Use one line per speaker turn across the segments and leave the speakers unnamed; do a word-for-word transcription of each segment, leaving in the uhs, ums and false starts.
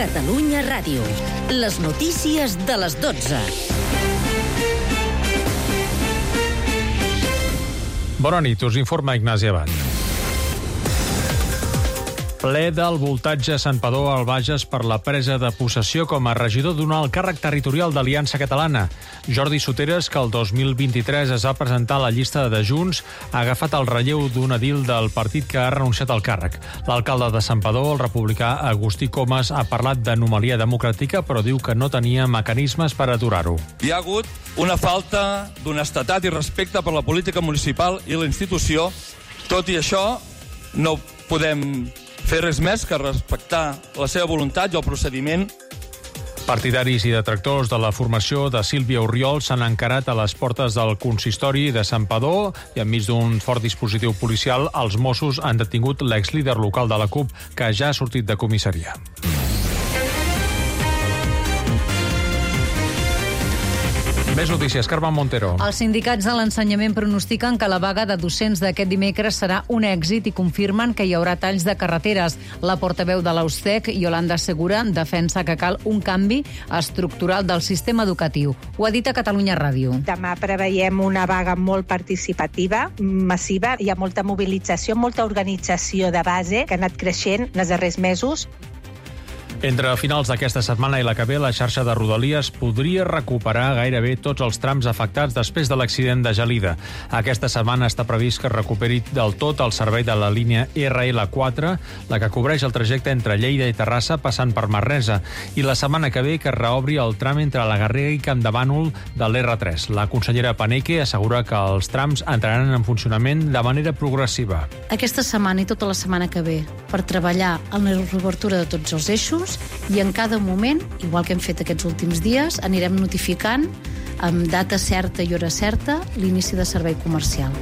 Catalunya Ràdio. Les notícies de les dotze.
Bona nit, us informa Ignasi Abad. Ple del voltatge a Santpedor al Bages per la presa de possessió com a regidor d'un alt càrrec territorial d'Aliança Catalana. Jordi Soteres, que el dos mil vint-i-tres es va presentar a la llista de Junts, ha agafat el relleu d'un edil del partit que ha renunciat al càrrec. L'alcalde de Santpedor, el republicà Agustí Comas, ha parlat d'anomalia democràtica, però diu que no tenia mecanismes per aturar-ho.
Hi ha hagut una falta d'honestedat i respecte per la política municipal i la institució. Tot i això, no podem fer res més que respectar la seva voluntat i el procediment.
Partidaris i detractors de la formació de Sílvia Orriol s'han encarat a les portes del consistori de Santpedor i enmig d'un fort dispositiu policial els Mossos han detingut l'exlíder local de la CUP que ja ha sortit de comissaria. Més notícies, Carme Montero.
Els sindicats de l'ensenyament pronostiquen que la vaga de docents d'aquest dimecres serà un èxit i confirmen que hi haurà talls de carreteres. La portaveu de l'Austec, Yolanda Segura, defensa que cal un canvi estructural del sistema educatiu. Ho ha dit a Catalunya Ràdio.
Demà preveiem una vaga molt participativa, massiva. Hi ha molta mobilització, molta organització de base que ha anat creixent en els darrers mesos.
Entre finals d'aquesta setmana i la que ve, la xarxa de Rodalies podria recuperar gairebé tots els trams afectats després de l'accident de Gelida. Aquesta setmana està previst que recuperi del tot el servei de la línia erre ele quatre, la que cobreix el trajecte entre Lleida i Terrassa passant per Manresa, i la setmana que ve que reobri el tram entre la Garriga i Campdevànol de l'erre tres. La consellera Paneque assegura que els trams entraran en funcionament de manera progressiva.
Aquesta setmana i tota la setmana que ve per treballar en la reobertura de tots els eixos, i en cada moment, igual que hem fet aquests últims dies, anirem notificant amb data certa i hora certa l'inici de servei comercial.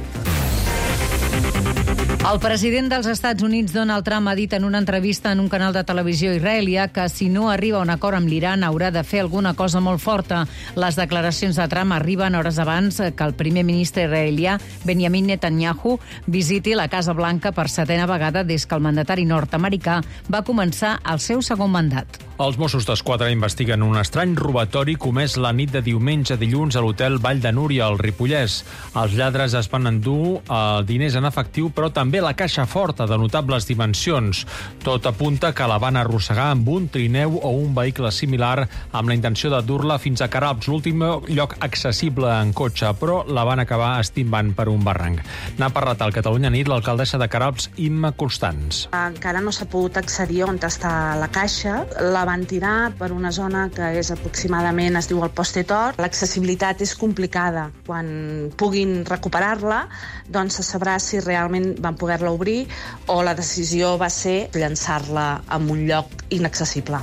El president dels Estats Units, Donald Trump, ha dit en una entrevista en un canal de televisió israelià que si no arriba a un acord amb l'Iran haurà de fer alguna cosa molt forta. Les declaracions de Trump arriben hores abans que el primer ministre israelià, Benjamin Netanyahu, visiti la Casa Blanca per setena vegada des que el mandatari nord-americà va començar el seu segon mandat.
Els Mossos d'Esquadra investiguen un estrany robatori comès la nit de diumenge a dilluns a l'hotel Vall de Núria, al Ripollès. Els lladres es van endur eh, diners en efectiu, però també la caixa forta de notables dimensions. Tot apunta que la van arrossegar amb un trineu o un vehicle similar amb la intenció de dur-la fins a Caralps, l'últim lloc accessible en cotxe, però la van acabar estimbant per un barranc. N'ha parlat al Catalunya Nit l'alcaldessa de Caralps, Imma Constants.
Encara no s'ha pogut accedir on està la caixa. La van tirar per una zona que és aproximadament, es diu el Poste Tor. L'accessibilitat és complicada. Quan puguin recuperar-la, doncs se sabrà si realment van poder-la obrir o la decisió va ser llançar-la en un lloc inaccessible.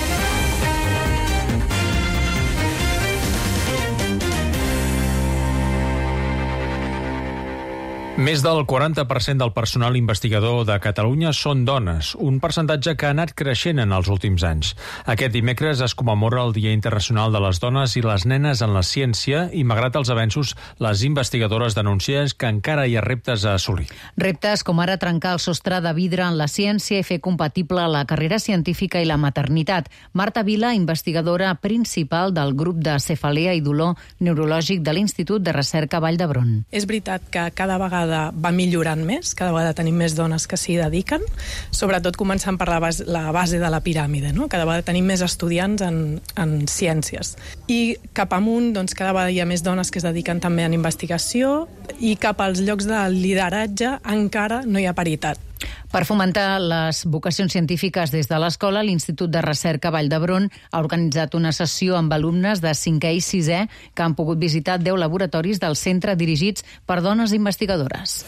Més del quaranta per cent del personal investigador de Catalunya són dones, un percentatge que ha anat creixent en els últims anys. Aquest dimecres es commemora el Dia Internacional de les Dones i les Nenes en la Ciència i, malgrat els avenços, les investigadores denuncien que encara hi ha reptes a assolir.
Reptes com ara trencar el sostre de vidre en la ciència i fer compatible la carrera científica i la maternitat. Marta Vila, investigadora principal del grup de cefalea i dolor neurològic de l'Institut de Recerca Vall d'Hebron.
És veritat que cada vegada va millorant més, cada vegada tenim més dones que s'hi dediquen, sobretot començant per la base, la base de la piràmide, no? Cada vegada tenim més estudiants en, en ciències. I cap amunt, doncs, cada vegada hi ha més dones que es dediquen també en investigació i cap als llocs de lideratge encara no hi ha paritat.
Per fomentar les vocacions científiques des de l'escola, l'Institut de Recerca Vall d'Hebron ha organitzat una sessió amb alumnes de cinquè i sisè que han pogut visitar deu laboratoris del centre dirigits per dones investigadores.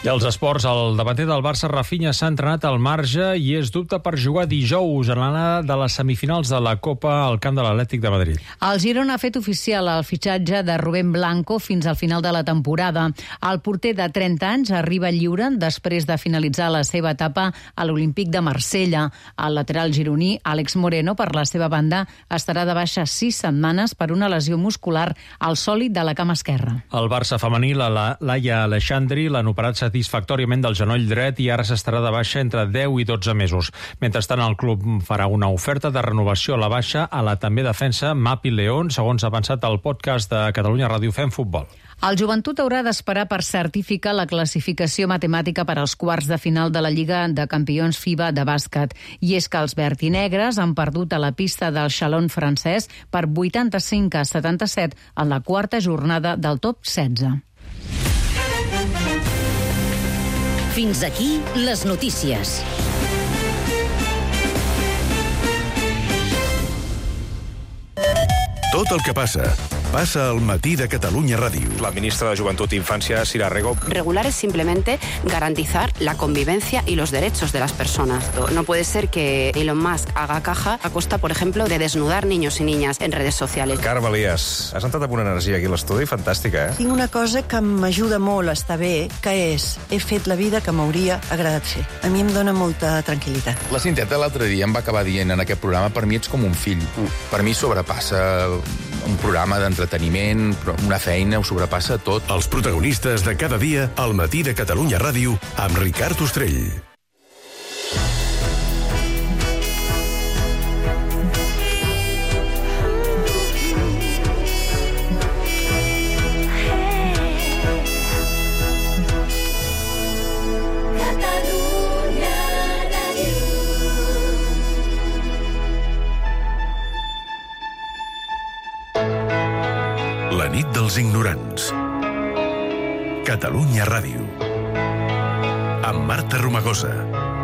I als esports, el davanter del Barça, Rafinha, s'ha entrenat al marge i és dubte per jugar dijous en l'anada de les semifinals de la Copa al camp de l'Atlètic de Madrid.
El Girona ha fet oficial el fitxatge de Rubén Blanco fins al final de la temporada. El porter de trenta anys arriba lliure després de finalitzar la seva etapa a l'Olímpic de Marsella. El lateral gironí, Àlex Moreno, per la seva banda, estarà de baixa sis setmanes per una lesió muscular al sòlid de la cama esquerra.
El Barça femení, la Laia Aleixandri, l'han operat satisfactòriament del genoll dret i ara s'estarà de baixa entre deu i dotze mesos. Mentrestant, el club farà una oferta de renovació a la baixa a la també defensa Mapi León, segons ha avançat el podcast de Catalunya Ràdio Fem Futbol.
El Joventut haurà d'esperar per certificar la classificació matemàtica per als quarts de final de la Lliga de Campions FIBA de bàsquet. I és que els verd i negres han perdut a la pista del Chalon francès per vuitanta-cinc a setanta-set en la quarta jornada del top setze.
Fins aquí les notícies.
Tot el que passa, pasa al matí de Catalunya Ràdio.
La ministra de Juventud e Infancia, Sira Rego.
Regular es simplemente garantizar la convivencia y los derechos de las personas. No puede ser que Elon Musk haga caja a costa, por ejemplo, de desnudar niños y niñas en redes sociales.
Carme Elias, has entrat amb una energia aquí a l'estudi fantàstica, eh?
Tinc una cosa que m'ajuda molt a estar bé, que és, he fet la vida que m'hauria agradat fer. A mi em dóna molta tranquil·litat.
La Cinteta l'altre dia em va acabar dient en aquest programa, per mi ets com un fill. Per mi sobrepassa un programa d'entreteniment, una feina, ho sobrepassa tot.
Els protagonistes de cada dia al matí de Catalunya Ràdio amb Ricard Ostrell. La nit dels ignorants. Catalunya Ràdio. Amb Marta Romagosa.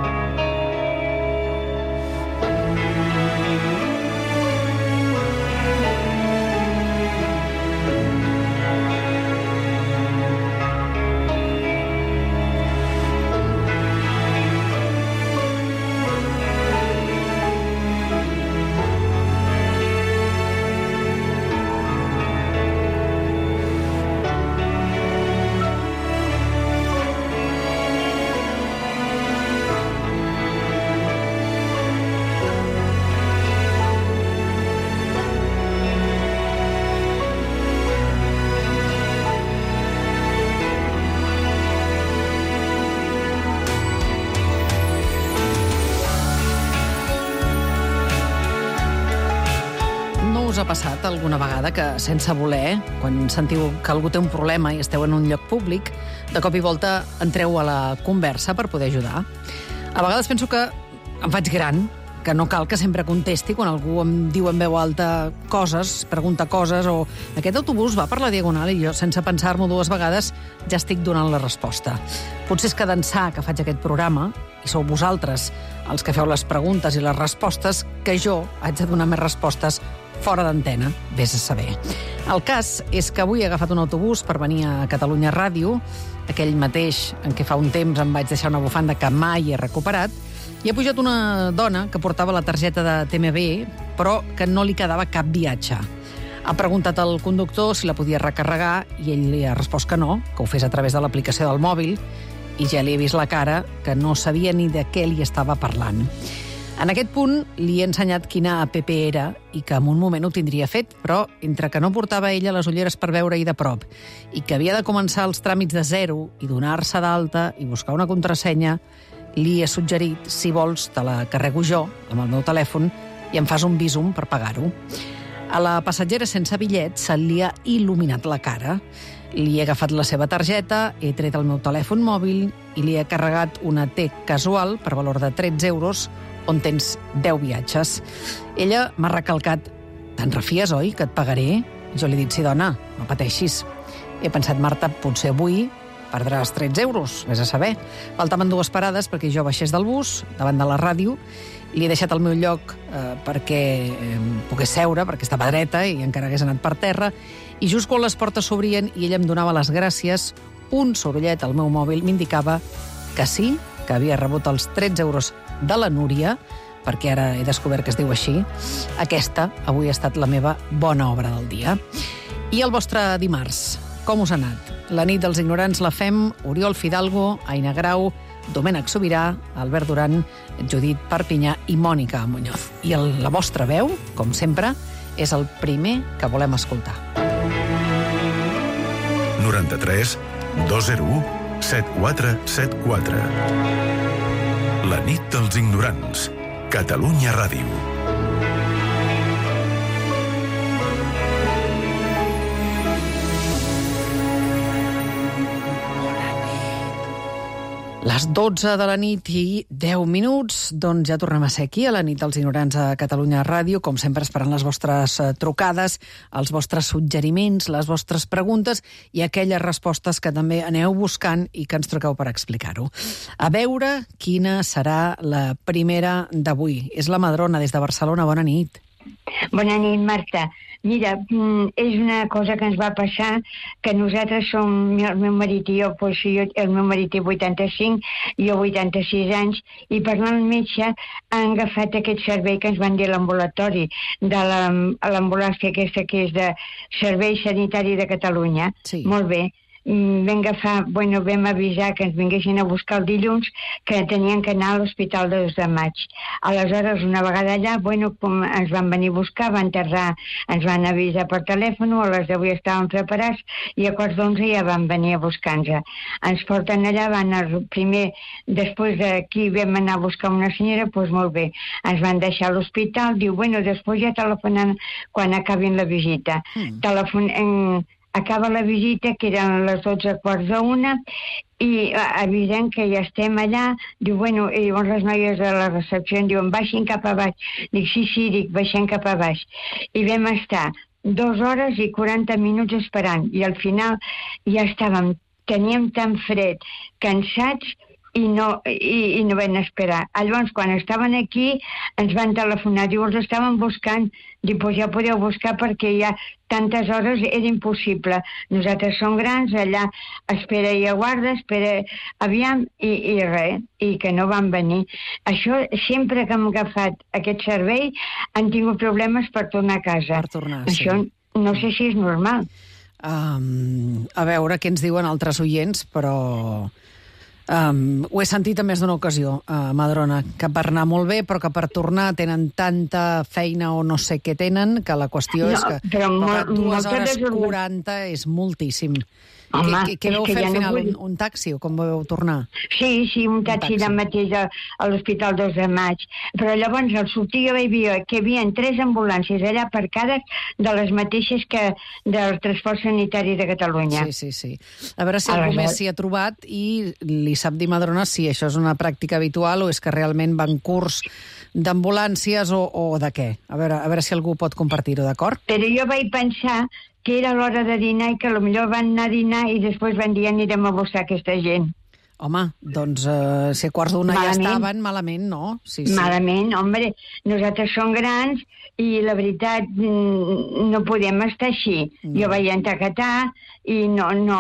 Us ha passat alguna vegada que, sense voler, quan sentiu que algú té un problema i esteu en un lloc públic, de cop i volta entreu a la conversa per poder ajudar? A vegades penso que em faig gran, que no cal que sempre contesti quan algú em diu en veu alta coses, pregunta coses, o aquest autobús va per la diagonal i jo, sense pensar-m'ho dues vegades, ja estic donant la resposta. Potser és que d'ençà que faig aquest programa, i sou vosaltres els que feu les preguntes i les respostes, que jo haig de donar més respostes fora d'antena, vés a saber. El cas és que avui he agafat un autobús per venir a Catalunya Ràdio, aquell mateix en què fa un temps em vaig deixar una bufanda que mai he recuperat, i ha pujat una dona que portava la targeta de T M B, però que no li quedava cap viatge. Ha preguntat al conductor si la podia recarregar i ell li ha respost que no, que ho fes a través de l'aplicació del mòbil, i ja li he vist la cara que no sabia ni de què li estava parlant. En aquest punt li he ensenyat quina app era i que en un moment ho tindria fet, però entre que no portava ella les ulleres per veure-hi de prop i que havia de començar els tràmits de zero i donar-se d'alta i buscar una contrasenya, li he suggerit, si vols, te la carrego jo amb el meu telèfon i em fas un visum per pagar-ho. A la passatgera sense bitllet se li ha il·luminat la cara. Li he agafat la seva targeta, he tret el meu telèfon mòbil i li he carregat una T casual per valor de tretze euros on tens deu viatges. Ella m'ha recalcat: te'n refies, oi, que et pagaré? Jo li he dit: sí, dona, no pateixis. He pensat: Marta, potser avui perdràs tretze euros, vés a saber. Faltaven dues parades perquè jo baixés del bus, davant de la ràdio, li he deixat el meu lloc eh, perquè eh, pogués seure, perquè estava dreta i encara hagués anat per terra, i just quan les portes s'obrien i ella em donava les gràcies,
un sorollet al meu mòbil m'indicava que sí, que havia rebut els tretze euros de la Núria, perquè ara he descobert que es diu així. Aquesta avui ha estat la meva bona obra del dia. I el vostre dimarts, com us ha anat? La nit dels ignorants la fem Oriol Fidalgo, Aina Grau, Domènec Sobirà, Albert Duran, Judit Perpinyà i Mònica Muñoz. I el, la vostra veu, com sempre, és el primer que volem escoltar.
noranta-tres dos zero u set quatre set quatre. La nit dels ignorants. Catalunya Ràdio.
Les dotze de la nit i deu minuts, doncs ja tornem a ser aquí a la nit dels ignorants a Catalunya Ràdio, com sempre esperant les vostres trucades, els vostres suggeriments, les vostres preguntes i aquelles respostes que també aneu buscant i que ens truqueu per explicar-ho. A veure quina serà la primera d'avui. És la Madrona, des de Barcelona. Bona nit.
Bona nit, Marta. Mira, és una cosa que ens va passar, que nosaltres som, el meu marit i jo, doncs, jo el meu marit té vuitanta-cinc, jo vuitanta-sis anys, i parlant amb metge han agafat aquest servei que ens van dir a l'ambulatori, de l'ambulància aquesta que és de Servei Sanitari de Catalunya. Sí. Molt bé. Vam agafar, bueno, vam avisar que ens vinguessin a buscar el dilluns, que tenien que anar a l'Hospital de dos de maig. Aleshores, una vegada allà, bueno, com ens van venir a buscar, van tardar, ens van avisar per telèfon, a les deu ja estàvem preparats, i a quarts d'onze ja van venir a buscar-nos. Ens porten allà, van anar, primer, després d'aquí vam anar a buscar una senyora, doncs molt bé, ens van deixar a l'hospital, diu, bueno, després ja telefonen quan acabin la visita. Mm. Telefonen... Acaba la visita, que eren les dotze quarts d'una, i avisem que ja estem allà. Diu, bueno, i llavors les noies de la recepció em diuen, baixin cap a baix. Dic, sí, sí, dic, baixem cap a baix. I vam estar dues hores i quaranta minuts esperant, i al final ja estàvem, teníem tan fred, cansats, i no, i, i no vam esperar. Llavors, quan estaven aquí, ens van telefonar, diu, els estaven buscant, diu, doncs ja podeu buscar perquè ja tantes hores era impossible. Nosaltres som grans, allà espera i aguarda, espera, aviam, i, i res, i que no van venir. Això, sempre que hem agafat aquest servei, han tingut problemes per tornar a casa.
Per tornar,
Això
sí.
No sé si és normal.
Um, a veure què ens diuen altres oients, però... Um, ho he sentit en més d'una ocasió, uh, Madrona, que per anar molt bé, però que per tornar tenen tanta feina o no sé què tenen, que la qüestió no, és que, però però que dues hores quaranta és moltíssim. Home, què, què veu fer al final? No vull... un, un taxi o com vau tornar?
Sí, sí, un taxi, un taxi. de mateix a, a l'Hospital dos de maig. Però llavors al sortir jo vaig dir que hi havia tres ambulàncies allà aparcades de les mateixes que del Transport Sanitari de Catalunya.
Sí, sí, sí. A veure si algú més s'hi ha trobat i li sap dir, Madrona, si això és una pràctica habitual o és que realment van curs d'ambulàncies o, o de què. A veure, a veure si algú pot compartir-ho, d'acord?
Però jo vaig pensar que era l'hora de dinar i que potser van anar a dinar i després van dir anirem a buscar aquesta gent.
Home, doncs uh, si a quarts d'una ja estaven, malament, no? Sí, sí.
Malament, home, nosaltres som grans i la veritat no podem estar així. No. Jo vaig entracatar i no, no,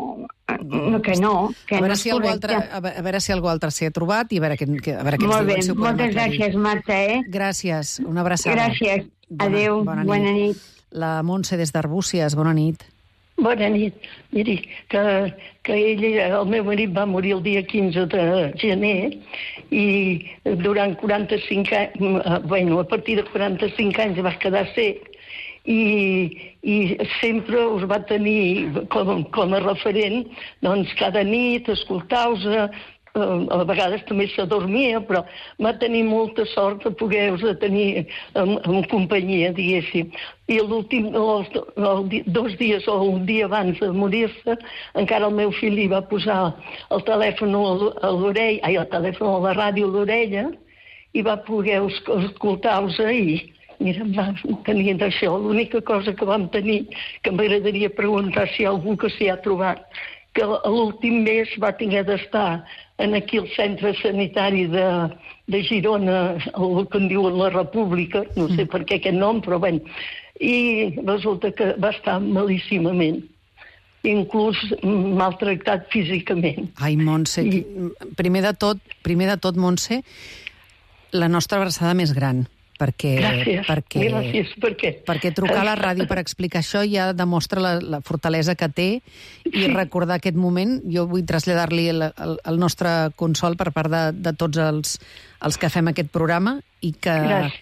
no que no. Que
a, veure
no
si algú altre, a veure si algú altre s'hi ha trobat i a veure què, a veure què ens
Molt
diuen.
bé,
Si
moltes gràcies, Marta, eh?
Gràcies, una abraçada.
Gràcies, adéu, bona, bona, bona nit. nit.
La Montse des d'Arbúcies, bona nit.
Bona nit. Miri, que, que ell, el meu marit va morir el dia quinze de gener i durant quaranta-cinc anys, bueno, a partir de quaranta-cinc anys va quedar cec i, i sempre us va tenir com, com a referent, doncs cada nit escoltar-vos, a vegades també s'adormia, però va tenir molta sort de poder-vos tenir en, en companyia, diguéssim. I l'últim, els, els dos dies o un dia abans de morir-se, encara el meu fill li va posar el telèfon a l'orella, ai, el telèfon a la ràdio a l'orella, i va poder escoltar-vos i mira, vam tenir d'això. L'única cosa que vam tenir, que m'agradaria preguntar si hi ha algú que s'hi ha trobat, que l'últim mes va tenir d'estar en aquí el centre sanitari de, de Girona, el que en diuen la República, no sé per què aquest nom, però bé, i resulta que va estar malíssimament. inclús maltractat físicament.
Ai, Montse, I... primer de tot, primer de tot, Montse, la nostra abraçada més gran, perquè...
Gràcies,
perquè,
gràcies, perquè...
Perquè trucar a la ràdio per explicar això ja demostra la, la fortalesa que té i sí. recordar aquest moment. Jo vull traslladar-li el, el, el nostre consol per part de, de tots els, els que fem aquest programa i que,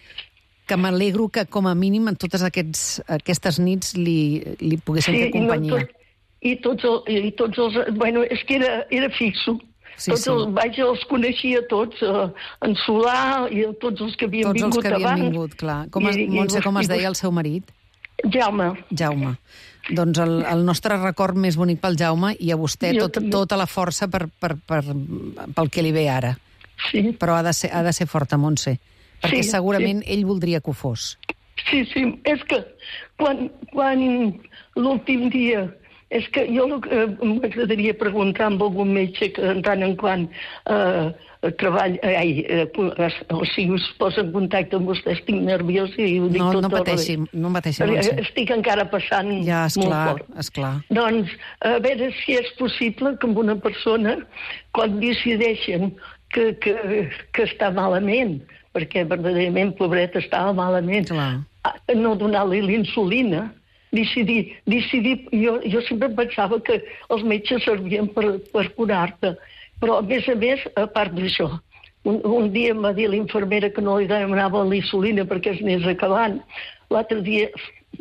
que m'alegro que, com a mínim, en totes aquests, aquestes nits li, li poguessin sí, fer companyia.
I, no, tot, i, tots el, I tots els... Bueno, és que era, era fixo. Sí, tots sí. Els, vaja, els coneixia tots, uh, en Solà i tots els que havien
tots
vingut abans.
Tots els que havien abans. vingut, clar. Com es, I, Montse, com es deia el seu marit?
Jaume.
Jaume. Doncs el, el nostre record més bonic pel Jaume i a vostè tot, tota la força per, per, per, pel que li ve ara.
Sí.
Però ha de ser, ha de ser forta, Montse, perquè sí, segurament sí. ell voldria que ho fos.
Sí, sí, és que quan, quan l'últim dia... És que jo eh, m'agradaria preguntar amb algun metge que de tant en quant eh, treball, eh, ai, eh, o sigui, es posa en contacte amb vostè, estic nerviós i ho dic
no,
tot
no pateixi, no pateixi,
Montse. Estic encara passant
ja,
molt
clar,
fort.
Esclar.
Doncs, a veure si és possible que amb una persona, quan decideixen que, que, que està malament, perquè verdaderament, pobret, estava malament, clar. No donar-li l'insulina, Decidir, decidir, jo, jo sempre pensava que els metges servien per, per curar-te, però a més a més, a part d'això, un, un dia em va dir l'infermera que no li demanava l'insulina perquè es anés acabant, l'altre dia...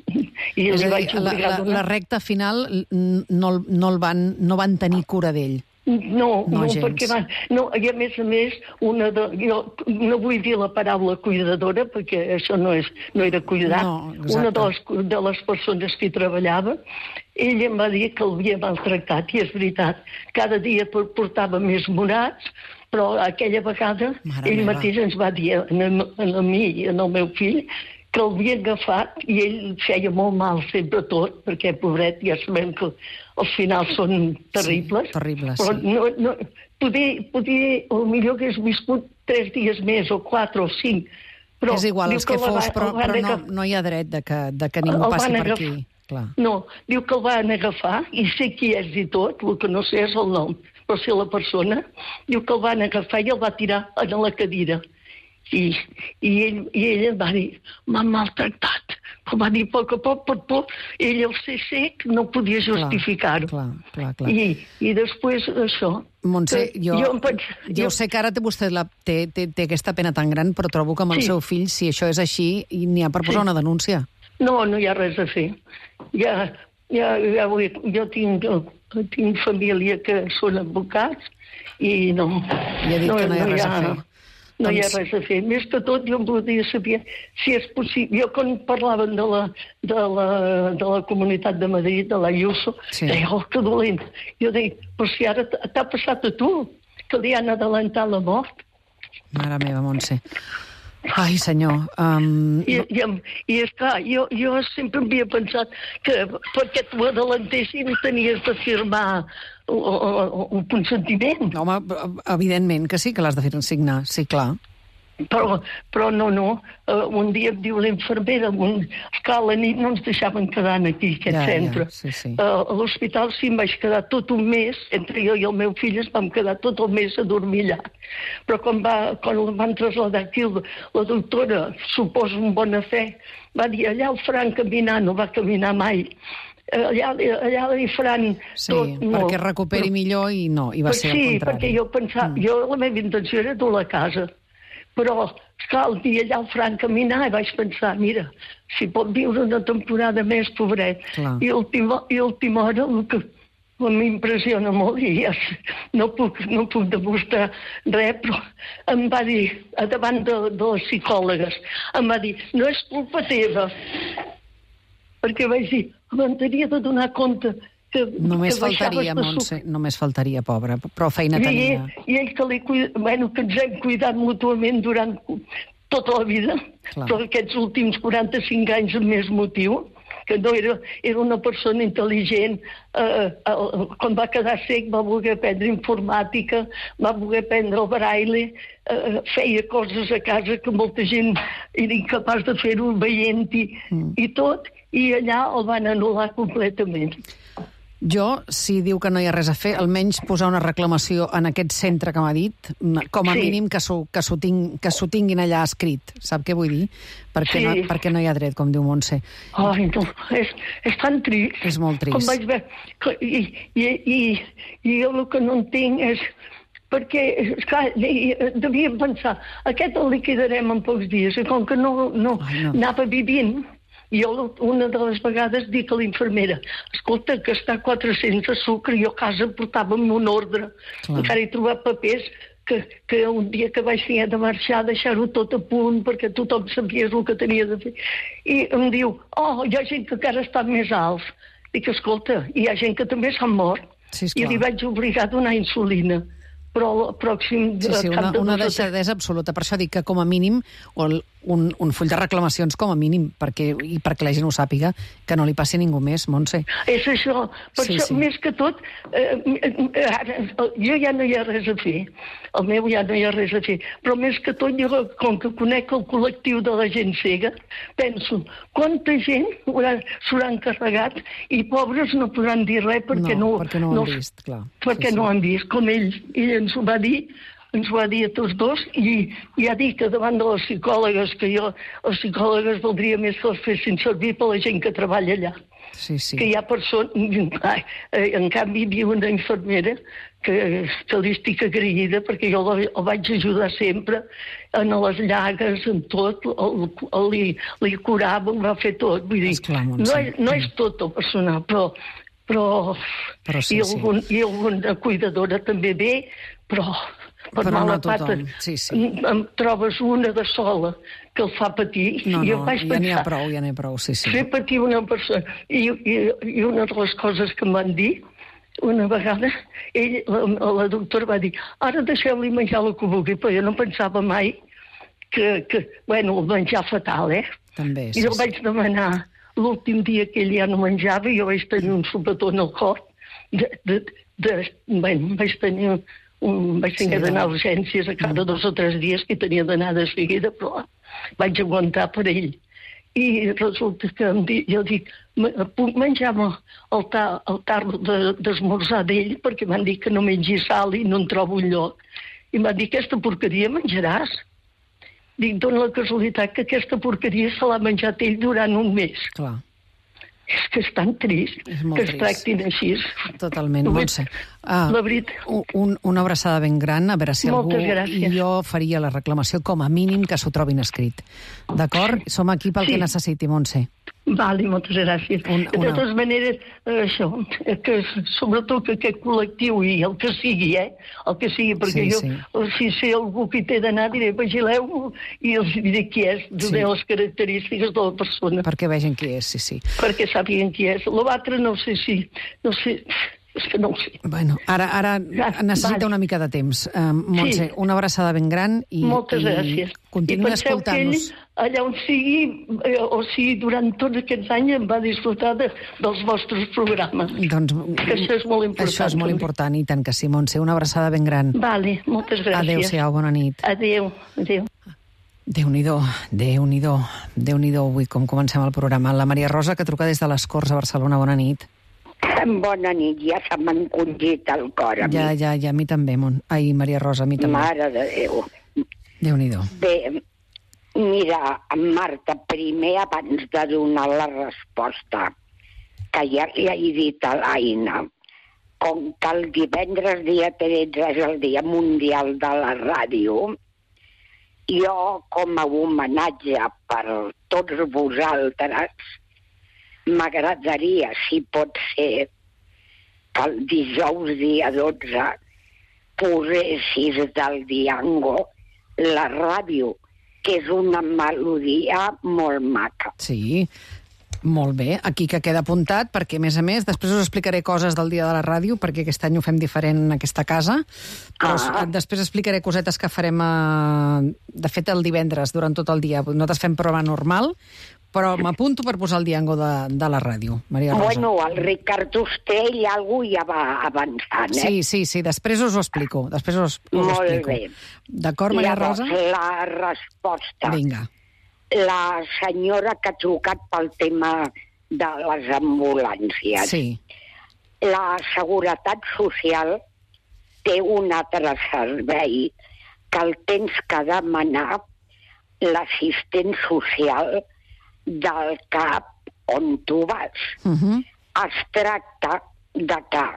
I
és a dir, la, la, la recta final no, no, el van, no van tenir cura d'ell.
No, no, no perquè van... No, i a més a més, una de, jo no vull dir la paraula cuidadora, perquè això no, és, no era cuidar. No, una de les, de les persones que hi treballava, ell em va dir que l'havia maltractat, i és veritat. Cada dia portava més morats, però aquella vegada Mare ell meva. mateix ens va dir, en, en a mi i en el meu fill, que l'havia agafat i ell feia molt mal sempre tot, perquè, pobret, ja sabem que els finals són terribles.
Sí, terribles,
però
sí.
no, no, poder, poder, potser hagués viscut tres dies més, o quatre, o cinc. Però
és igual, els que, que fos, però, però no, no hi ha dret de que, de que ningú passi per aquí. Clar.
No, diu que el van agafar, i sé qui és i tot, el que no sé és el nom, però sé la persona, diu que el van agafar i el va tirar a la cadira. I, i, ell, i ell em va dir, m'han maltractat. Però va dir a poc a poc, per por, ell el C C no podia justificar-ho.
Clar, clar, clar.
I, I després això...
Montse, jo, jo, pens... jo
jo
sé que ara té vostè la, té, té, té aquesta pena tan gran, però trobo que amb el sí. seu fill, si això és així, n'hi ha per posar sí. una denúncia.
No, no hi ha res a fer. Ja, ja, ja vull, jo tinc, tinc família que són advocats i no...
Ja dic no, que no hi ha res no hi ha... a fer.
No hi ha res a fer. Més que tot, jo em voldria saber si és possible. Jo, quan parlaven de la, de la, de la Comunitat de Madrid, de la Ayuso, sí. deia, oh, que dolent. Jo dic, però si ara t'ha passat a tu, que li han adelantat la mort.
Mare meva, Montse. Ai, senyor. Um...
I, i, I és clar, jo, jo sempre havia pensat que perquè t'ho adelantessin tenies de firmar un consentiment.
Home, evidentment que sí, que l'has de fer signar, sí, clar.
Però, però no, no. Uh, un dia em diu l'infermera, un... esclar, a la nit no ens deixaven quedar aquí, aquest ja, centre.
Ja, sí, sí.
Uh, a l'hospital sí em vaig quedar tot un mes, entre jo i el meu fill ens vam quedar tot el mes a dormir allà. Però quan, va, quan el van traslladar aquí, la doctora, suposo un bona fe, va dir, allà el faran caminar, no va caminar mai. Allà, allà li faran
sí,
tot
molt. Perquè recuperi però... millor i no, i va ser
sí,
el contrari. Sí,
perquè jo pensava, mm. jo la meva intenció era dur a casa. Però, esclar, el dia allà el faran caminar i vaig pensar, mira, si pot viure una temporada més, pobret. Clar. I a última, i última hora el que m'impressiona molt, i ja no puc, no puc demostrar res, però em va dir, davant de, de les psicòlogues, em va dir, no és culpa teva, perquè vaig dir, me'n tenia de donar compte que,
només
que
faltaria, Montse, su... només faltaria, pobra, però feina tenia.
I, i ell que, li cuida, bueno, que ens hem cuidat mútuament durant tota la vida, clar. Però aquests últims quaranta-cinc anys amb més motiu, que no era, era una persona intel·ligent, eh, eh, quan va quedar cec va voler aprendre informàtica, va voler aprendre el braille, eh, feia coses a casa que molta gent era incapaç de fer-ho veient-hi mm. i tot, i allà el van anul·lar completament.
Jo, si diu que no hi ha res a fer, almenys posar una reclamació en aquest centre que m'ha dit, com a
Sí.
mínim que s'ho que s'ho ting, que s'ho tinguin allà escrit. Sap què vull dir? Perquè,
Sí.
no, perquè no hi ha dret, com diu Montse.
Ai, no, és, és tan trist.
És molt trist.
Com vaig veure... que- I, i, i, i jo el que no entenc és... Perquè, esclar, devíem pensar, aquest el liquidarem en pocs dies, i com que no, no,
Ai, no.
anava vivint, jo una de les vegades dic a l'infermera, escolta, que està a quatre-cents de sucre, jo a casa portàvem un ordre,
Clar.
encara he trobat papers que, que un dia que vaig haver de marxar, deixar-ho tot a punt, perquè tothom sabia el que tenia de fer. I em diu, oh, hi ha gent que encara està més alt. Dic, escolta, hi ha gent que també s'ha mort.
Sí,
I li vaig obligar a donar insulina. Però el pròxim...
Sí, sí, una, una deixadesa absoluta. Per això dic que, com a mínim, o el, un, un full de reclamacions, com a mínim, perquè, i perquè la gent ho sàpiga, que no li passi a ningú més, Montse.
És això. Per
Sí,
això,
sí.
més que tot, eh, eh, ara, jo ja no hi ha res a fer. El meu ja no hi ha res a fer. Però més que tot, jo, com que conec el col·lectiu de la gent cega, penso, quanta gent s'ho han encarregat i pobres no podran dir res perquè no...
No, perquè no ho han vist, clar.
Perquè
Sí, sí.
no han vist, com ell. Ell ens ho va dir, ens ho va dir a tots dos, i ja dic que davant de les psicòlogues, que jo, les psicòlogues voldria més que les fessin servir per la gent que treballa allà.
Sí, sí.
Que hi ha persones... Ai, eh, en canvi, hi havia una infermera que, que li estic agraïda perquè jo la, el vaig ajudar sempre en les llagues, en tot, el, el, li, li curava, ho va fer tot. Vull dir,
Esclar,
no,
Montse.
és, no és tot el personal, però... però,
Però sí,
i, algun, i alguna cuidadora també ve, però per
Però no
mala
tothom,
pata
sí, sí.
em trobes una de sola que el fa patir.
No,
I jo
no,
vaig
ja n'hi ha
pensar,
prou, ja n'hi ha prou, sí, sí.
fer patir una persona. I, i, I una de les coses que em van dir, una vegada, ell, la, la doctora va dir, ara deixeu-li menjar el que vulgui, però jo no pensava mai que, que bueno, el menjar fatal, eh?
També,
I
sí,
jo
sí.
vaig demanar, l'últim dia que ell ja no menjava, jo vaig tenir un sopetó en el cor, de, de, de, bueno, vaig tenir un, vaig tenir
Sí,
d'anar a
de-
urgències a cada dos o tres dies que tenia d'anar de seguida, però vaig aguantar per ell. I resulta que em di, jo dic, "Me- puc menjar el, ta, el tard de- d'esmorzar d'ell perquè m'han dit que no mengi sal i no en trobo un lloc. I m'han dit, aquesta porqueria menjaràs? Dic, dona la casualitat que aquesta porqueria se l'ha menjat ell durant un mes.
Clar.
És que és tan trist
És molt
que es
trist.
tractin així.
Totalment,
La
Montse. Ah,
la veritat.
un, una abraçada ben gran, a veure si
Moltes
algú...
gràcies.
I jo faria la reclamació com a mínim que s'ho trobin escrit. D'acord? Som aquí pel
Sí.
que necessiti, Montse.
Vale, moltes gràcies.
Un-
De
una-
totes maneres, eh, això, eh, que sobretot que aquest col·lectiu i el que sigui, eh, el que sigui, perquè
Sí,
jo,
sí.
si sé algú que hi té d'anar, diré, vigileu i els diré qui és, doneu les característiques de la persona,
Perquè vegin qui és, sí, sí.
perquè sàpiguen qui és. L'altre no sé si, no sé, és que no ho sé.
Bueno, ara, ara
Ah,
necessita
vale.
una mica de temps. Uh, Montse,
Sí.
una abraçada ben gran i,
Moltes
i
gràcies.
continuï
I penseu que ell,
escoltant-nos.
allà on sigui, eh, o sigui, durant tots aquests anys em va disfrutar de, dels vostres programes.
Doncs,
Que això és molt important.
Això és molt
també.
important, i tant que sí, Montse. Una abraçada ben gran.
Vale, moltes gràcies.
Adéu-siau, bona nit.
Adéu, adéu.
Déu-n'hi-do, Déu-n'hi-do, Déu-n'hi-do avui com comencem el programa. La Maria Rosa, que truca des de les Corts a Barcelona. Bona nit.
Bona nit, ja se m'ha encongit el cor a
Ja,
mi.
ja, ja, a mi també. Mon... Ai, Maria Rosa, a mi també.
Mare de Déu.
Déu-n'hi-do.
Bé, mira, Marta, primer, abans de donar la resposta, que ja li he dit a l'Aina, com que el divendres dia tretze és el Dia Mundial de la Ràdio, jo, com a homenatge per tots vosaltres, m'agradaria, si pot ser, que el dijous dia dotze posessis del Diango la ràdio, que és una melodia molt maca.
Sí, molt bé. Aquí que queda apuntat, perquè, a més a més, després us explicaré coses del Dia de la Ràdio, perquè aquest any ho fem diferent en aquesta casa, però
Ah.
després explicaré cosetes que farem, eh, de fet, el divendres, durant tot el dia. Nosaltres fem programa normal, però m'apunto per posar el Diango de, de la ràdio, Maria Rosa.
Bueno, el Ricard Ostell algú ja va avançant, eh?
Sí, sí, sí, després us ho explico. Després us, us ho
Molt
explico.
bé.
D'acord, Maria
Llavors,
Rosa?
la resposta.
Vinga.
La senyora que ha trucat pel tema de les ambulàncies.
Sí.
la Seguretat Social té un altre servei que el tens que demanar l'assistent social del C A P on tu vas.
Uh-huh.
Es tracta de que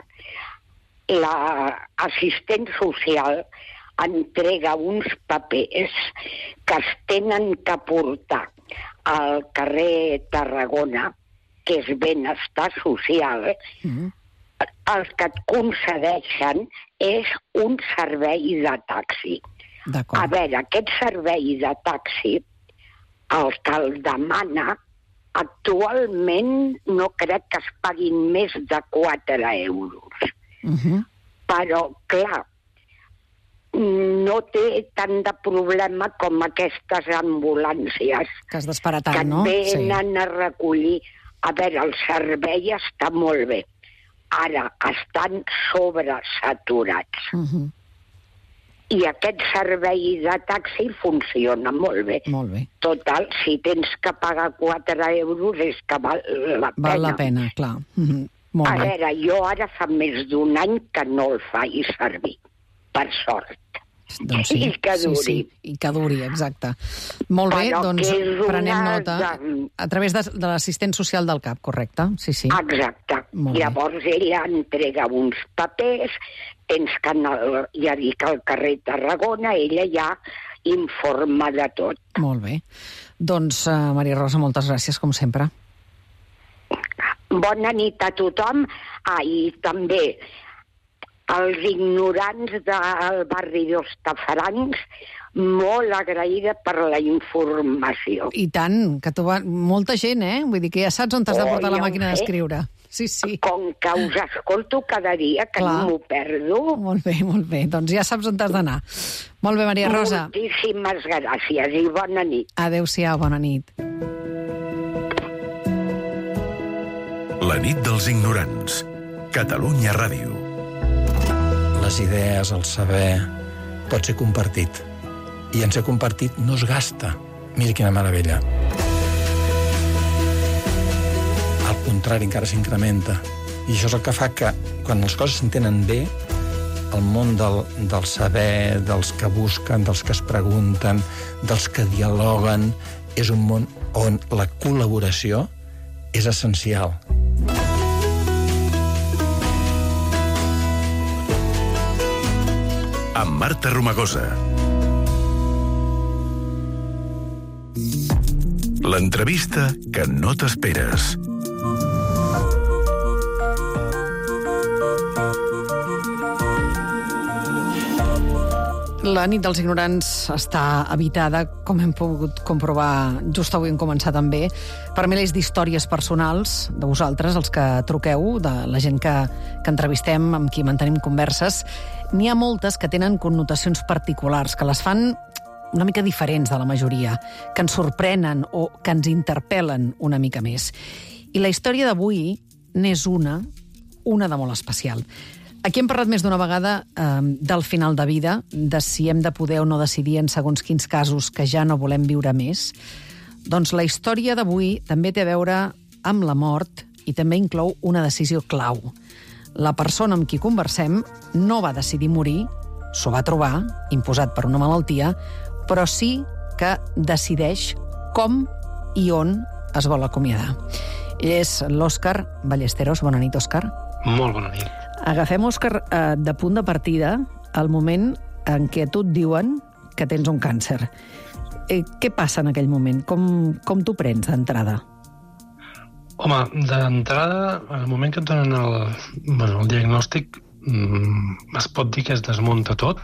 l'assistent social entrega uns papers que es tenen que portar al carrer Tarragona, que és benestar social. Mm. El que et concedeixen és un servei de taxi. A veure, aquest servei de taxi, el que el demana, actualment no crec que es paguin més de quatre euros.
Uh-huh.
Però, clar, no té tant de problema com aquestes ambulàncies
que has d'esperar tant,
que
no?
venen sí. a recollir. A veure, el servei està molt bé. Ara estan sobresaturats.
Uh-huh.
I aquest servei de taxi funciona molt bé.
Molt bé.
Total, si tens que pagar quatre euros és que val la pena.
Val la pena, clar. Uh-huh. Molt
a
bé.
veure, jo ara fa més d'un any que no el faig servir, per sort.
Doncs sí,
I que duri.
sí, sí, i que duri, exacte. Molt bé,
Però
doncs prenem nota
de...
a través de, de l'assistent social del C A P, correcte? Sí, sí.
Exacte.
Molt
Llavors bé. ella entrega uns papers, tens que anar, ja dic, al carrer Tarragona, ella ja informa de tot.
Molt bé. Doncs, uh, Maria Rosa, moltes gràcies, com sempre.
Bona nit a tothom. Ah, i també els ignorants del barri d'Hostafarancs, molt agraïda per la informació.
I tant, que tu va... molta gent, eh? Vull dir que ja saps on t'has de portar oh, la màquina d'escriure. Sí, sí.
Com que us escolto cada dia, que Clar. no m'ho perdo.
Molt bé, molt bé. Doncs ja saps on t'has d'anar. Molt bé, Maria Rosa.
Moltíssimes gràcies i bona nit.
Adéu-siau, bona nit.
La nit dels ignorants. Catalunya Ràdio.
Les idees, el saber, pot ser compartit. I en ser compartit no es gasta. Mira quina meravella. Al contrari, encara s'incrementa. I això és el que fa que, quan les coses s'entenen bé, el món del, del saber, dels que busquen, dels que es pregunten, dels que dialoguen, és un món on la col·laboració és essencial.
Amb Marta Romagosa. L'entrevista que no t'esperes.
La nit dels ignorants està habitada, com hem pogut comprovar just avui en començar també, per milers d'històries personals de vosaltres, els que truqueu, de la gent que, que entrevistem, amb qui mantenim converses. N'hi ha moltes que tenen connotacions particulars, que les fan una mica diferents de la majoria, que ens sorprenen o que ens interpel·len una mica més. I la història d'avui n'és una, una de molt especial. Aquí hem parlat més d'una vegada eh, del final de vida, de si hem de poder o no decidir en segons quins casos que ja no volem viure més. Doncs la història d'avui també té a veure amb la mort i també inclou una decisió clau. La persona amb qui conversem no va decidir morir, s'ho va trobar, imposat per una malaltia, però sí que decideix com i on es vol acomiadar. Ell és l'Òscar Ballesteros. Bona nit, Òscar.
Molt bona nit.
Agafem, Òscar, de punt de partida al moment en què tu et diuen que tens un càncer. Eh, què passa en aquell moment? Com, com t'ho prens d'entrada?
Home, d'entrada, al moment que et donen el, bueno, el diagnòstic, es pot dir que es desmunta tot,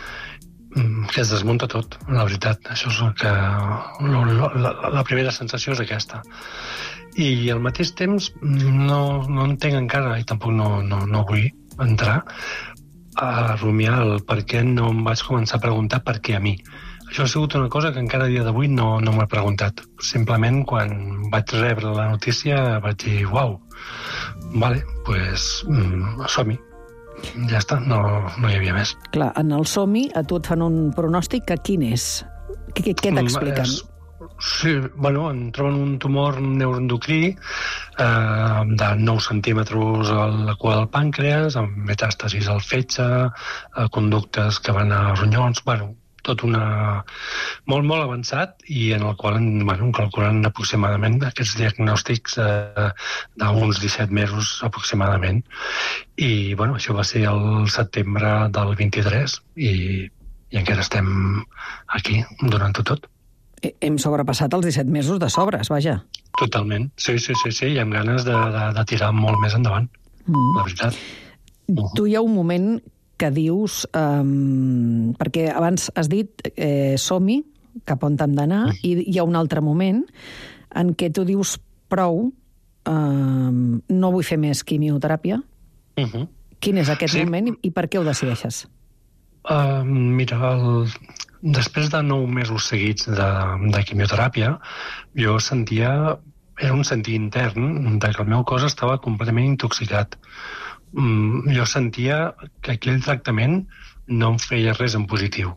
que es desmunta tot, la veritat. Això és el que... La, la primera sensació és aquesta. I al mateix temps no, no entenc encara, i tampoc no, no, no vull entrar a rumiar el per què no em vaig començar a preguntar per què a mi. Això ha sigut una cosa que encara a dia d'avui no, no m'he preguntat. Simplement, quan vaig rebre la notícia, vaig dir, uau, vale, pues, mm, som-hi. Ja està, no, no hi havia més.
Clar, en el som-hi a tu et fan un pronòstic que quin és? Què, què t'expliquen?
Sí, bueno, em troben un tumor neuroendocrí eh, de nou centímetres a la cua del pàncreas, amb metàstasis al fetge, eh, conductes que van a ronyons, bueno, tot una... molt, molt avançat i en el qual, bueno, calculen aproximadament aquests diagnòstics eh, d'uns disset mesos aproximadament. I, bueno, això va ser el setembre del vint-i-tres i, i encara estem aquí donant-ho tot.
Hem sobrepassat els disset mesos de sobres, vaja.
Totalment, sí, sí, sí, sí, i amb ganes de, de, de tirar molt més endavant, mm. la veritat.
Uh-huh. Tu hi ha un moment que dius, um, perquè abans has dit eh, som-hi, cap on hem d'anar, mm. i hi ha un altre moment en què tu dius prou, um, no vull fer més quimioteràpia. Uh-huh. Quin és aquest sí. moment i, i per què ho decideixes?
Uh, mira, el... després de nou mesos seguits de, de quimioteràpia, jo sentia, era un sentir intern de que el meu cos estava completament intoxicat. Mm, jo sentia que aquell tractament no em feia res en positiu.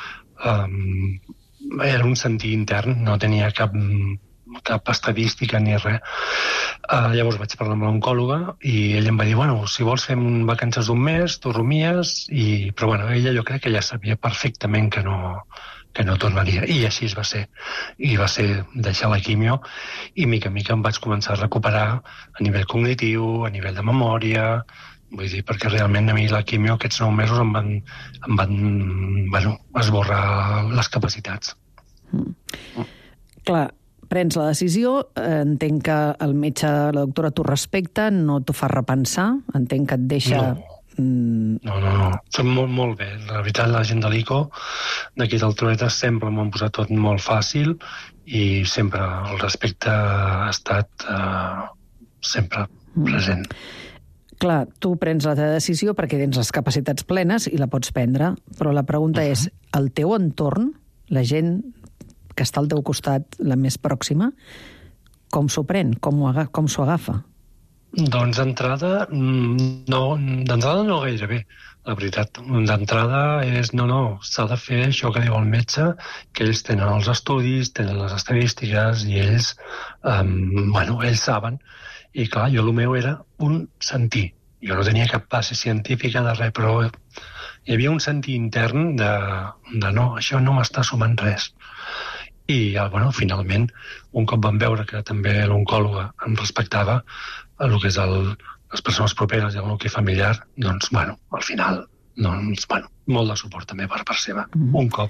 Um, era un sentir intern, no tenia cap, cap estadística ni res. Uh, llavors vaig parlar amb l'oncòloga i ella em va dir, bueno, si vols fem vacances d'un mes, tu rumies, i... però bueno, ella jo crec que ja sabia perfectament que no, que no tornaria, i així va ser. I va ser deixar la quimio, i mica en mica em vaig començar a recuperar a nivell cognitiu, a nivell de memòria, vull dir, perquè realment a mi la quimio aquests nou mesos em van, em van bueno, esborrar les capacitats.
Mm. Clar, prens la decisió, entenc que el metge, la doctora, t'ho respecta, no t'ho fa repensar, entenc que et deixa...
No. No, no, no. Soc molt, molt bé. La veritat, la gent de l'I C O, d'aquí del Trueta, sempre m'ho han posat tot molt fàcil i sempre el respecte ha estat uh, sempre present.
Mm. Clar, tu prens la teva decisió perquè tens les capacitats plenes i la pots prendre, però la pregunta uh-huh. és, el teu entorn, la gent que està al teu costat, la més pròxima, com s'ho pren? Com, ho, com s'ho agafa?
Doncs d'entrada, no, d'entrada no gairebé, la veritat. D'entrada és, no, no, s'ha de fer això que diu el metge, que ells tenen els estudis, tenen les estadístiques i ells, um, bueno, ells saben. I clar, jo el meu era un sentir. Jo no tenia cap base científica de res, però hi havia un sentir intern de, de no, això no m'està sumant res. I, bueno, finalment, un cop vam veure que també l'oncòloga em respectava, el que és el, les persones properes i el nucli familiar, doncs, bueno, al final, doncs, bueno, molt de suport també per part seva, mm. un cop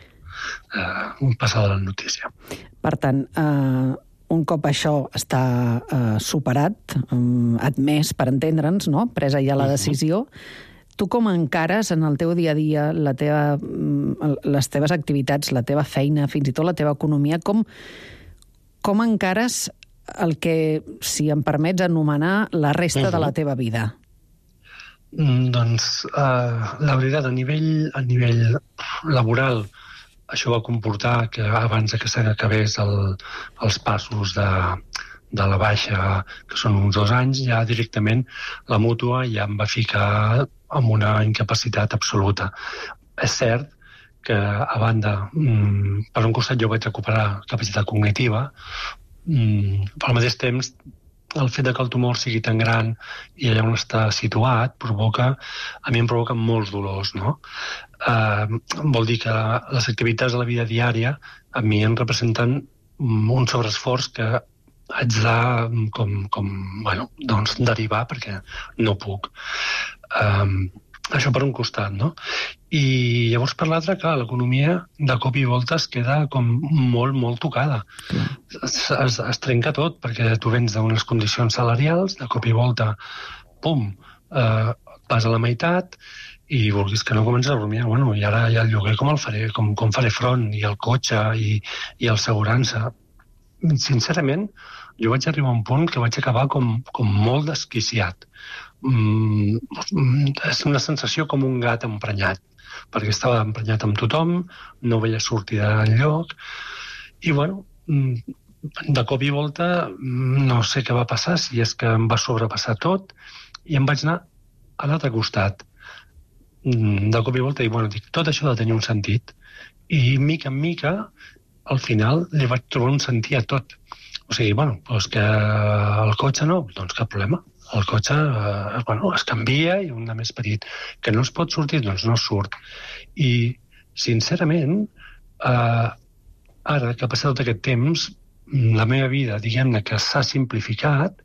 eh, passada la notícia.
Per tant, eh, un cop això està eh, superat, um, admès per entendre'ns, no? Presa ja la decisió, tu com encares en el teu dia a dia la teva, les teves activitats, la teva feina, fins i tot la teva economia, com, com encares el que, si em permets anomenar, la resta uh-huh. de la teva vida?
Mm, doncs, uh, la veritat, a nivell, a nivell laboral, això va comportar que abans que s'acabés el, els passos de, de la baixa, que són uns dos anys, ja directament la mútua ja em va ficar amb una incapacitat absoluta. És cert que, a banda, mm, per un costat jo vaig recuperar capacitat cognitiva, mm, però al mateix temps el fet de que el tumor sigui tan gran i allà on està situat provoca, a mi em provoca molts dolors, no? Uh, vol dir que les activitats de la vida diària a mi em representen un sobreesforç que haig de com, com, bueno, doncs derivar perquè no puc. Um, això per un costat, no? I llavors per l'altre, clar, l'economia de cop i volta es queda com molt, molt tocada. Es, es, es trenca tot, perquè tu vens d'unes condicions salarials, de cop i volta, pum, eh, vas a la meitat, i vulguis que no comences a rumiar, bueno, i ara ja el lloguer com el faré, com, com faré front, i el cotxe, i, i l'assegurança. Sincerament, jo vaig arribar a un punt que vaig acabar com, com molt desquiciat. Mm, és una sensació com un gat emprenyat, perquè estava emprenyat amb tothom, no veia sortida enlloc, i bueno, de cop i volta no sé què va passar, si és que em va sobrepassar tot, i em vaig anar a l'altre costat. De cop i volta, i bueno, dic, tot això ha de tenir un sentit, i mica en mica, al final, li vaig trobar un sentit a tot. O sigui, bueno, doncs que el cotxe no, doncs cap problema. El cotxe eh, bueno, es canvia i un de més petit. Que no es pot sortir, doncs no surt. I, sincerament, eh, ara que ha passat tot aquest temps, la meva vida, diguem-ne, que s'ha simplificat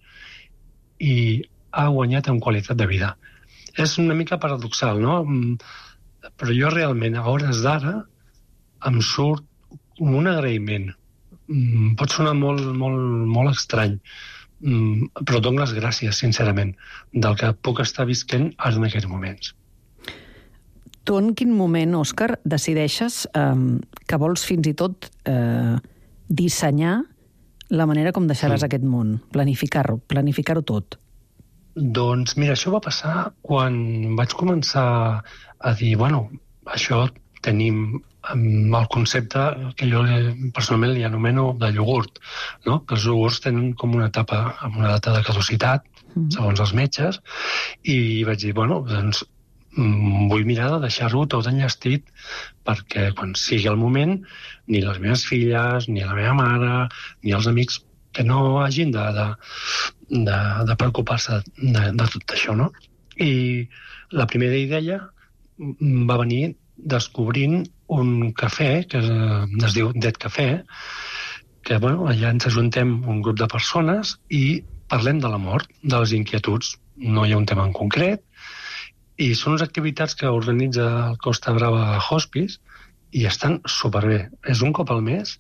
i ha guanyat en qualitat de vida. És una mica paradoxal, no? Però jo realment, a hores d'ara, em surt un agraïment. Pot sonar molt, molt, molt estrany, però dono les gràcies, sincerament, del que puc estar visquent ara en aquests moments.
Tu en quin moment, Òscar, decideixes eh, que vols fins i tot eh, dissenyar la manera com deixaràs sí. aquest món, planificar-ho, planificar-ho tot?
Doncs mira, això va passar quan vaig començar a dir, bueno, això tenim el concepte que jo personalment li anomeno de iogurt, no? Que els iogurts tenen com una etapa, amb una data de caducitat, mm. segons els metges, i vaig dir, bueno, doncs vull mirar de deixar-ho tot enllestit perquè quan sigui el moment ni les meves filles, ni la meva mare, ni els amics que no hagin de, de, de, de preocupar-se de, de tot això, no? I la primera idea va venir descobrint un cafè que es, es diu Det Cafè, que bueno, allà ens ajuntem un grup de persones i parlem de la mort, de les inquietuds. No hi ha un tema en concret, i són unes activitats que organitza el Costa Brava Hospice i estan superbé. És un cop al mes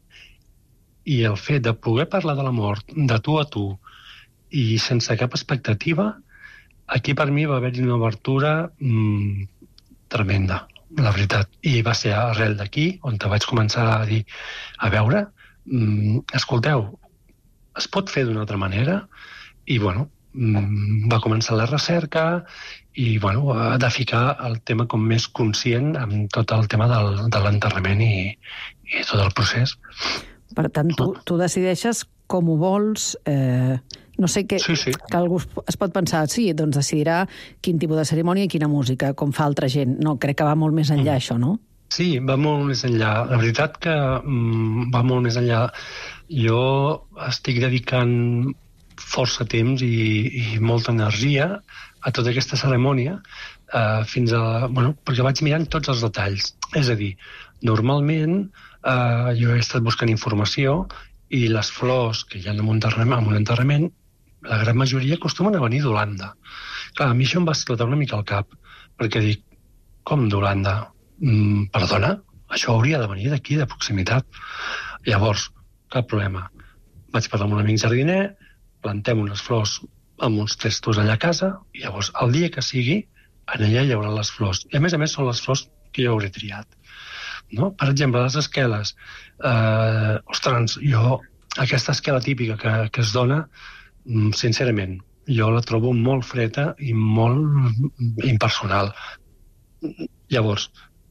i el fet de poder parlar de la mort de tu a tu i sense cap expectativa, aquí per mi va haver-hi una obertura mmm, tremenda, la veritat. I va ser arrel d'aquí on te vaig començar a dir, a veure, mmm, escolteu, es pot fer d'una altra manera? I bueno, mmm, va començar la recerca i bueno, de ficar el tema com més conscient amb tot el tema del, de l'enterrament i, i tot el procés.
Per tant, tu, tu decideixes com ho vols, eh, no sé què,
sí, sí.
que algú es pot pensar, sí, doncs decidirà quin tipus de cerimònia i quina música, com fa altra gent. No, crec que va molt més enllà, mm. això, no?
Sí, va molt més enllà. La veritat que mm, va molt més enllà. Jo estic dedicant força temps i, i molta energia a tota aquesta cerimònia, eh, fins a, bueno, perquè vaig mirant tots els detalls. És a dir, normalment eh, jo he estat buscant informació i les flors que hi ha en un enterrament, en un enterrament, la gran majoria acostumen a venir d'Holanda. Clar, a mi això em va esclatar una mica al cap, perquè dic, com d'Holanda? Mm, perdona? Això hauria de venir d'aquí, de proximitat. Llavors, cap problema. Vaig parlar amb un amic jardiner, plantem unes flors amb uns testos allà a casa, i llavors, el dia que sigui, en allà hi haurà les flors. I a més a més són les flors que jo hauré triat. No? Per exemple, les esqueles. Eh, ostres, jo, aquesta esquela típica que, que es dona, sincerament, jo la trobo molt freda i molt impersonal. Llavors,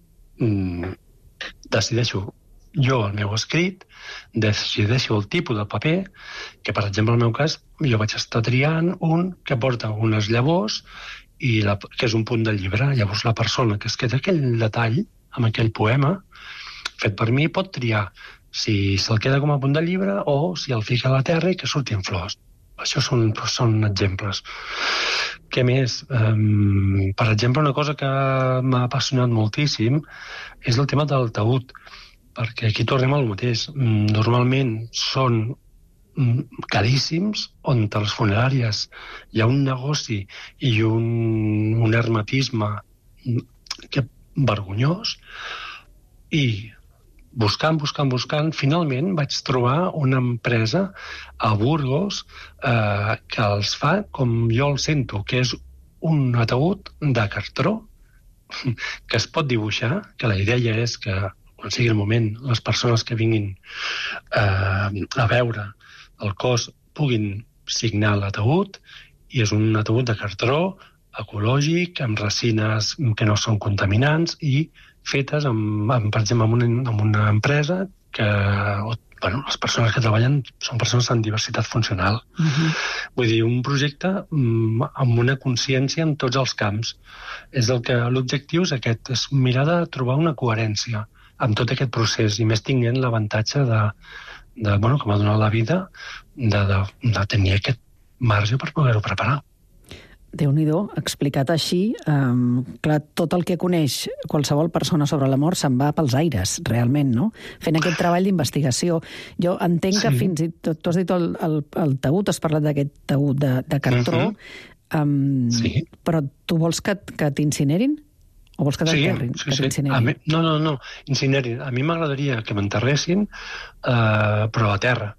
decideixo jo el meu escrit, decideixo el tipus de paper, que per exemple en el meu cas jo vaig estar triant un que porta unes llavors i la, que és un punt del llibre. Llavors la persona que es queda aquell detall amb aquell poema fet per mi pot triar si se'l queda com a punt del llibre o si el fica a la terra i que surtin flors. Això són, són exemples. Què més? Um, per exemple, una cosa que m'ha apassionat moltíssim és el tema del taüt, perquè aquí tornem al mateix. Normalment són caríssims, on a les funeràries hi ha un negoci i un, un hermetisme que vergonyós, i buscant, buscant, buscant, finalment vaig trobar una empresa a Burgos eh, que els fa com jo el sento, que és un ataúd de cartró que es pot dibuixar, que la idea és que quan sigui el moment, les persones que vinguin eh, a veure el cos puguin signar l'ataúd, i és un ataúd de cartró ecològic, amb resines que no són contaminants i fetes, amb, amb, per exemple, amb una, amb una empresa que, bueno, les persones que treballen són persones amb diversitat funcional. Uh-huh. Vull dir, un projecte mm, amb una consciència en tots els camps. És el que l'objectiu és aquest, és mirar de trobar una coherència amb tot aquest procés, i més tinguent l'avantatge de, de, bueno, que m'ha donat la vida, de, de, de tenir aquest marge per poder-ho preparar.
Déu-n'hi-do, explicat així, um, clar, tot el que coneix qualsevol persona sobre la mort se'n va pels aires, realment, no? Fent aquest treball d'investigació. Jo entenc sí. que fins i tot, tu has dit el, el, el taüt, has parlat d'aquest taüt de, de cartró, uh-huh. um, sí. però tu vols que, que t'incinerin? O vols que t'enterrin?
Sí, sí, sí. A mi, no, no, no, incinerin. A mi m'agradaria que m'enterressin, uh, però a terra.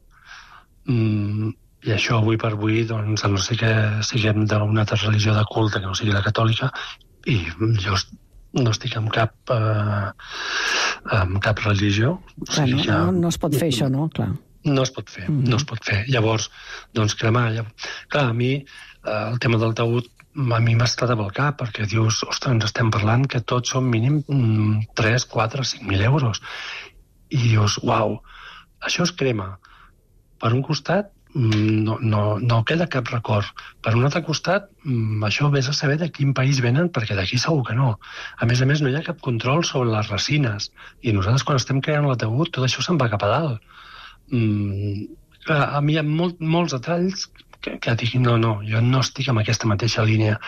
Mm, I això, avui per avui, doncs, a no ser que siguem d'una altra religió de culte que no sigui la catòlica, i jo no estic en cap, eh, en cap religió. O
sigui, no,
que...
no, no es pot fer això, no? Clar.
No es pot fer, mm-hmm. no es pot fer. Llavors, doncs, cremar... Clar, a mi, eh, el tema del taüt, a mi m'ha estat al cap, perquè dius, ostres, ens estem parlant que tots són mínim tres, quatre, cinc mil euros. I dius, uau, això es crema. Per un costat, no, no, no queda cap record. Per un altre costat, això vés a saber de quin país venen, perquè d'aquí segur que no. A més a més, no hi ha cap control sobre les resines. I nosaltres, quan estem creant l'ataúd, tot això se'n va cap a dalt. Mm, a mi hi ha molt, molts detalls que, que dic, no, no, jo no estic en aquesta mateixa línia.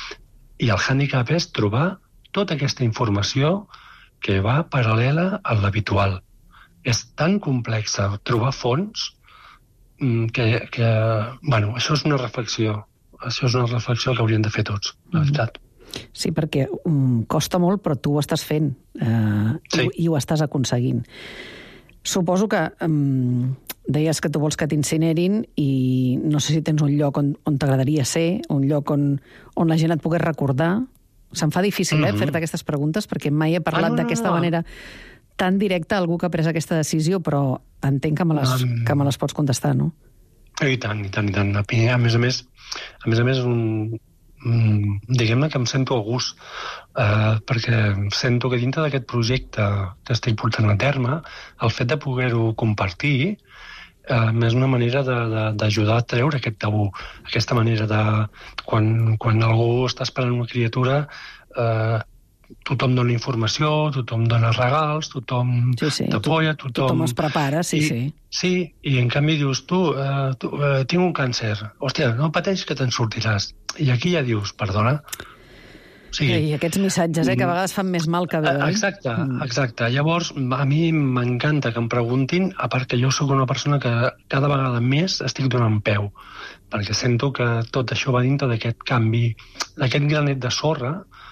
I el hàndicap és trobar tota aquesta informació que va paral·lela a l'habitual. És tan complexa trobar fons que, que, bueno, això és una reflexió. Això és una reflexió que hauríem de fer tots, la veritat.
Sí, perquè um, costa molt, però tu ho estàs fent eh, sí. i, i ho estàs aconseguint. Suposo que um, deies que tu vols que t'incinerin i no sé si tens un lloc on, on t'agradaria ser, un lloc on, on la gent et pogués recordar. Se'm fa difícil mm-hmm. eh, fer-te aquestes preguntes, perquè mai he parlat ah, no, d'aquesta no, no. manera tan directa a algú que ha pres aquesta decisió, però entenc que me les, um, que me les pots contestar, no?
I tant, i tant, i tant. A més a més, a més a més, un, un, diguem-ne que em sento a gust, eh, perquè sento que dintre d'aquest projecte que estic portant a terme, el fet de poder-ho compartir eh, és una manera d'ajudar a treure aquest tabú. Aquesta manera de... Quan, quan algú està esperant una criatura... Eh, tothom dona informació, tothom dona regals, tothom sí, sí. t'apoya, tothom...
Tothom es prepara, sí,
I,
sí.
Sí, i en canvi dius, tu, eh, tu eh, tinc un càncer, hòstia, no pateix que te'n sortiràs. I aquí ja dius, perdona.
O sigui, I aquests missatges, eh, que a vegades fan més mal que bé. Eh?
Exacte, exacte. Llavors, a mi m'encanta que em preguntin, a part que jo sóc una persona que cada vegada més estic donant peu, perquè sento que tot això va dintre d'aquest canvi, d'aquest granet de sorra,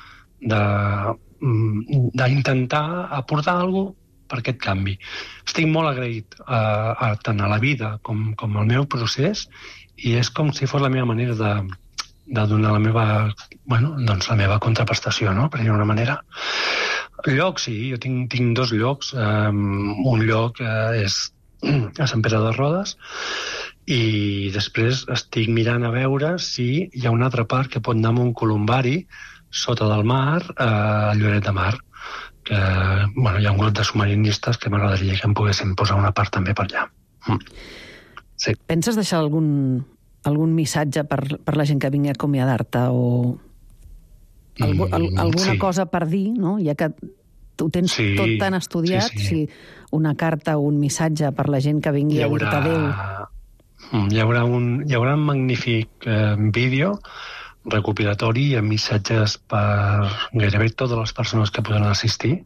d'intentar aportar alguna cosa per aquest canvi. Estic molt agraït a, a, tant a la vida com, com al meu procés, i és com si fos la meva manera de, de donar la meva, bueno, doncs la meva contraprestació, no? Per dir-ho d'una manera. Llocs, sí, jo tinc, tinc dos llocs. Um, un lloc uh, és a Sant Pere de Rodes, i després estic mirant a veure si hi ha una altra part que pot anar amb un columbari sota del mar, eh, a Lloret de Mar, que bueno, hi ha un grup de submarinistes que m'agradaria que em poguessin posar una part també per allà. Mm. Sí.
Penses deixar algun, algun missatge per, per la gent que vingui a acomiadar-te o algú, al, alguna sí. cosa per dir, no? Ja que ho tens sí. tot tan estudiat, sí, sí. si una carta o un missatge per la gent que vingui haurà... a dir-te adéu.
Hi haurà un, hi haurà un magnífic eh, vídeo recopilatori amb missatges per gairebé totes les persones que podran assistir,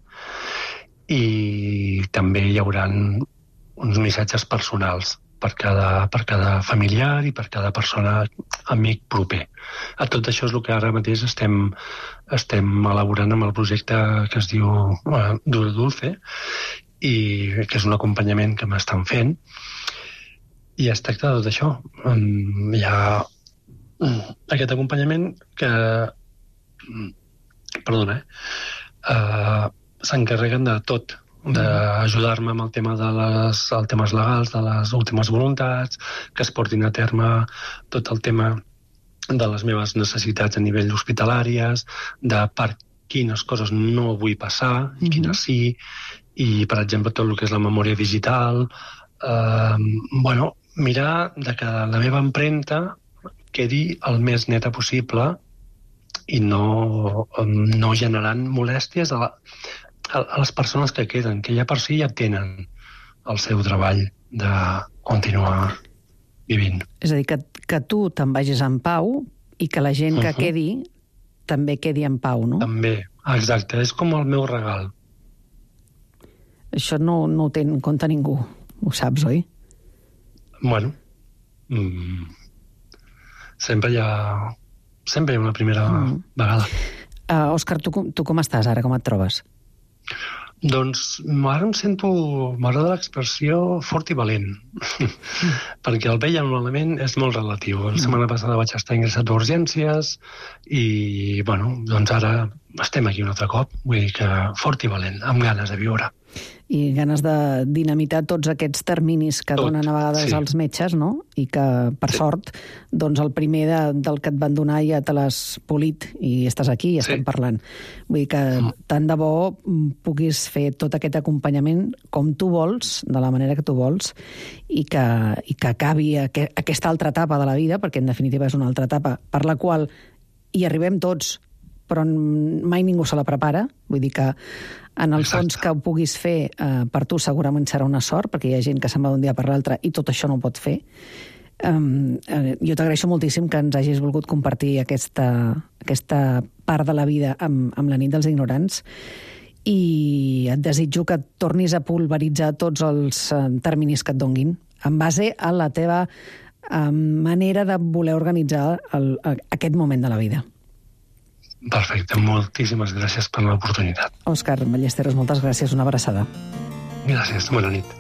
i també hi haurà uns missatges personals per cada, per cada familiar i per cada persona, amic proper. A tot això és el que ara mateix estem, estem elaborant amb el projecte que es diu eh, Duro Dulce, i que és un acompanyament que m'estan fent, i es tracta de tot això. Hi ha aquest acompanyament que perdona, eh? Uh, s'encarreguen de tot, d'ajudar-me amb el tema de les el temes legals, de les últimes voluntats, que es portin a terme tot el tema de les meves necessitats a nivell hospitalàries, de per quines coses no vull passar, i quines sí, i, per exemple, tot el que és la memòria digital, eh, bueno, mirar de que la meva empremta quedi el més neta possible i no, no generant molèsties a, la, a les persones que queden, que ja per si ja tenen el seu treball de continuar vivint.
És a dir, que, que tu te'n vagis en pau i que la gent que
Uh-huh.
quedi també quedi en pau, no?
També, exacte, és com el meu regal.
Això no, no ho té en compte ningú, ho saps, oi?
Bueno, mm, sempre hi ha... Sempre hi ha una primera mm. vegada.
Uh, Òscar, tu, com- tu com estàs ara? Com et trobes?
Doncs ara em sento... M'agrada l'expressió fort i valent. Perquè el bé i el malament és molt relatiu. La setmana passada vaig estar ingressat a urgències i, bueno, doncs ara estem aquí un altre cop. Vull dir que fort i valent, amb ganes de viure.
I ganes de dinamitar tots aquests terminis que
Tot,
donen a vegades
sí.
als metges, no? I que, per
Sí.
sort, doncs el primer de, del que et van donar ja te l'has polit i estàs aquí i estem
Sí.
parlant. Vull dir que tant de bo mm, puguis fer tot aquest acompanyament com tu vols, de la manera que tu vols, i que, i que acabi aqu aquesta altra etapa de la vida, perquè en definitiva és una altra etapa per la qual hi arribem tots, però mai ningú se la prepara. Vull dir que en el fons que ho puguis fer eh, per tu segurament serà una sort, perquè hi ha gent que se'n va d'un dia per l'altre i tot això no ho pot fer. Um, eh, jo t'agraeixo moltíssim que ens hagis volgut compartir aquesta, aquesta part de la vida amb, amb la nit dels ignorants i et desitjo que tornis a pulveritzar tots els eh, terminis que et donguin en base a la teva eh, manera de voler organitzar el, aquest moment de la vida.
Perfecte, moltíssimes gràcies per l'oportunitat.
Òscar Ballesteros, moltes gràcies, una abraçada.
Gràcies, bona nit.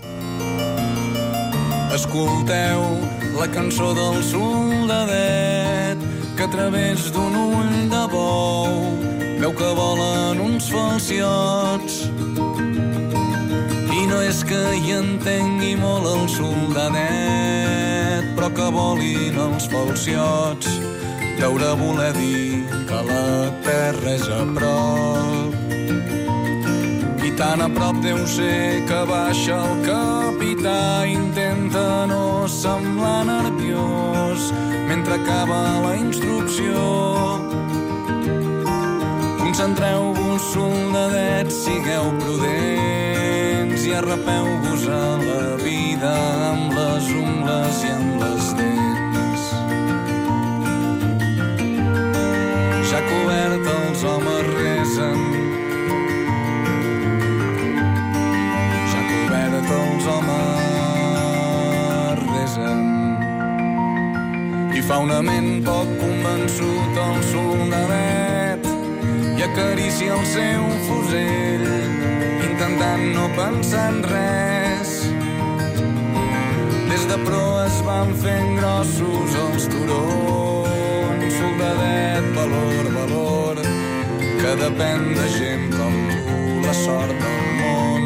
Escolteu la cançó del soldadet que a través d'un ull de bou veu que volen uns falciots. I no és que hi entengui molt el soldadet, però que volin els falciots deure voler dir que la terra és a prop. I tan a prop deu ser que baixa el capità, intenta no semblar nerviós mentre acaba la instrucció. Concentreu-vos, soldadets, sigueu prudents i arrapeu-vos a la vida amb les ungles i amb les dents. Ja cobert els homes resen, ja cobert els homes resen. I fa un ament poc convençut el soldadet i acaricia el seu fusell intentant no pensar en res. Des de proa es van fent grossos els turons. Soldadet, valor, valor, que depèn de gent com tu, la sort del món.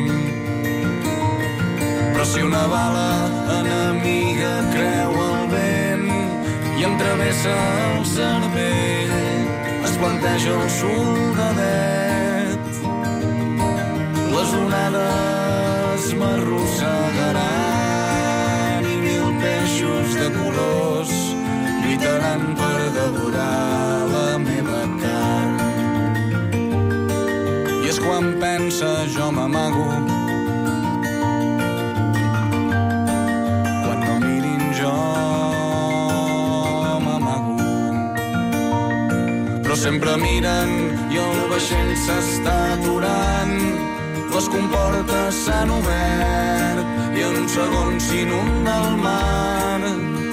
Però si una bala enemiga creu el vent i em travessa el cervell, es planteja el soldadet. Les onades m'arrossegaran i mil peixos de colors lluitaran per devorar la meva carn. I és quan pensa jo m'amago, quan no mirin jo m'amago. Però sempre miren i el vaixell s'està aturant, les comportes s'han obert i en un segon s'inunda el mar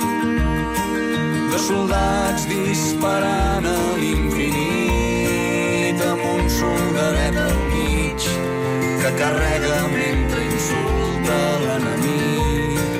de soldats disparant a l'infinit amb un soldadet al mig que carrega mentre insulta l'enemic.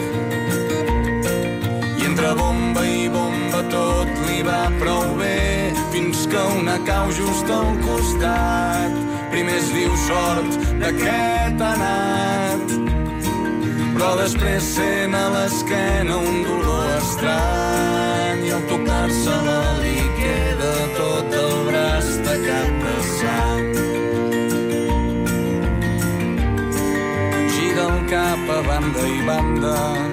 I entre bomba i bomba tot li va prou bé fins que una cau just al costat. Primer es diu sort d'aquest anat, però després sent a l'esquena un dolor estrany i al tocar-se-la li queda tot el braç tacat de sang. Gira el cap a banda i banda,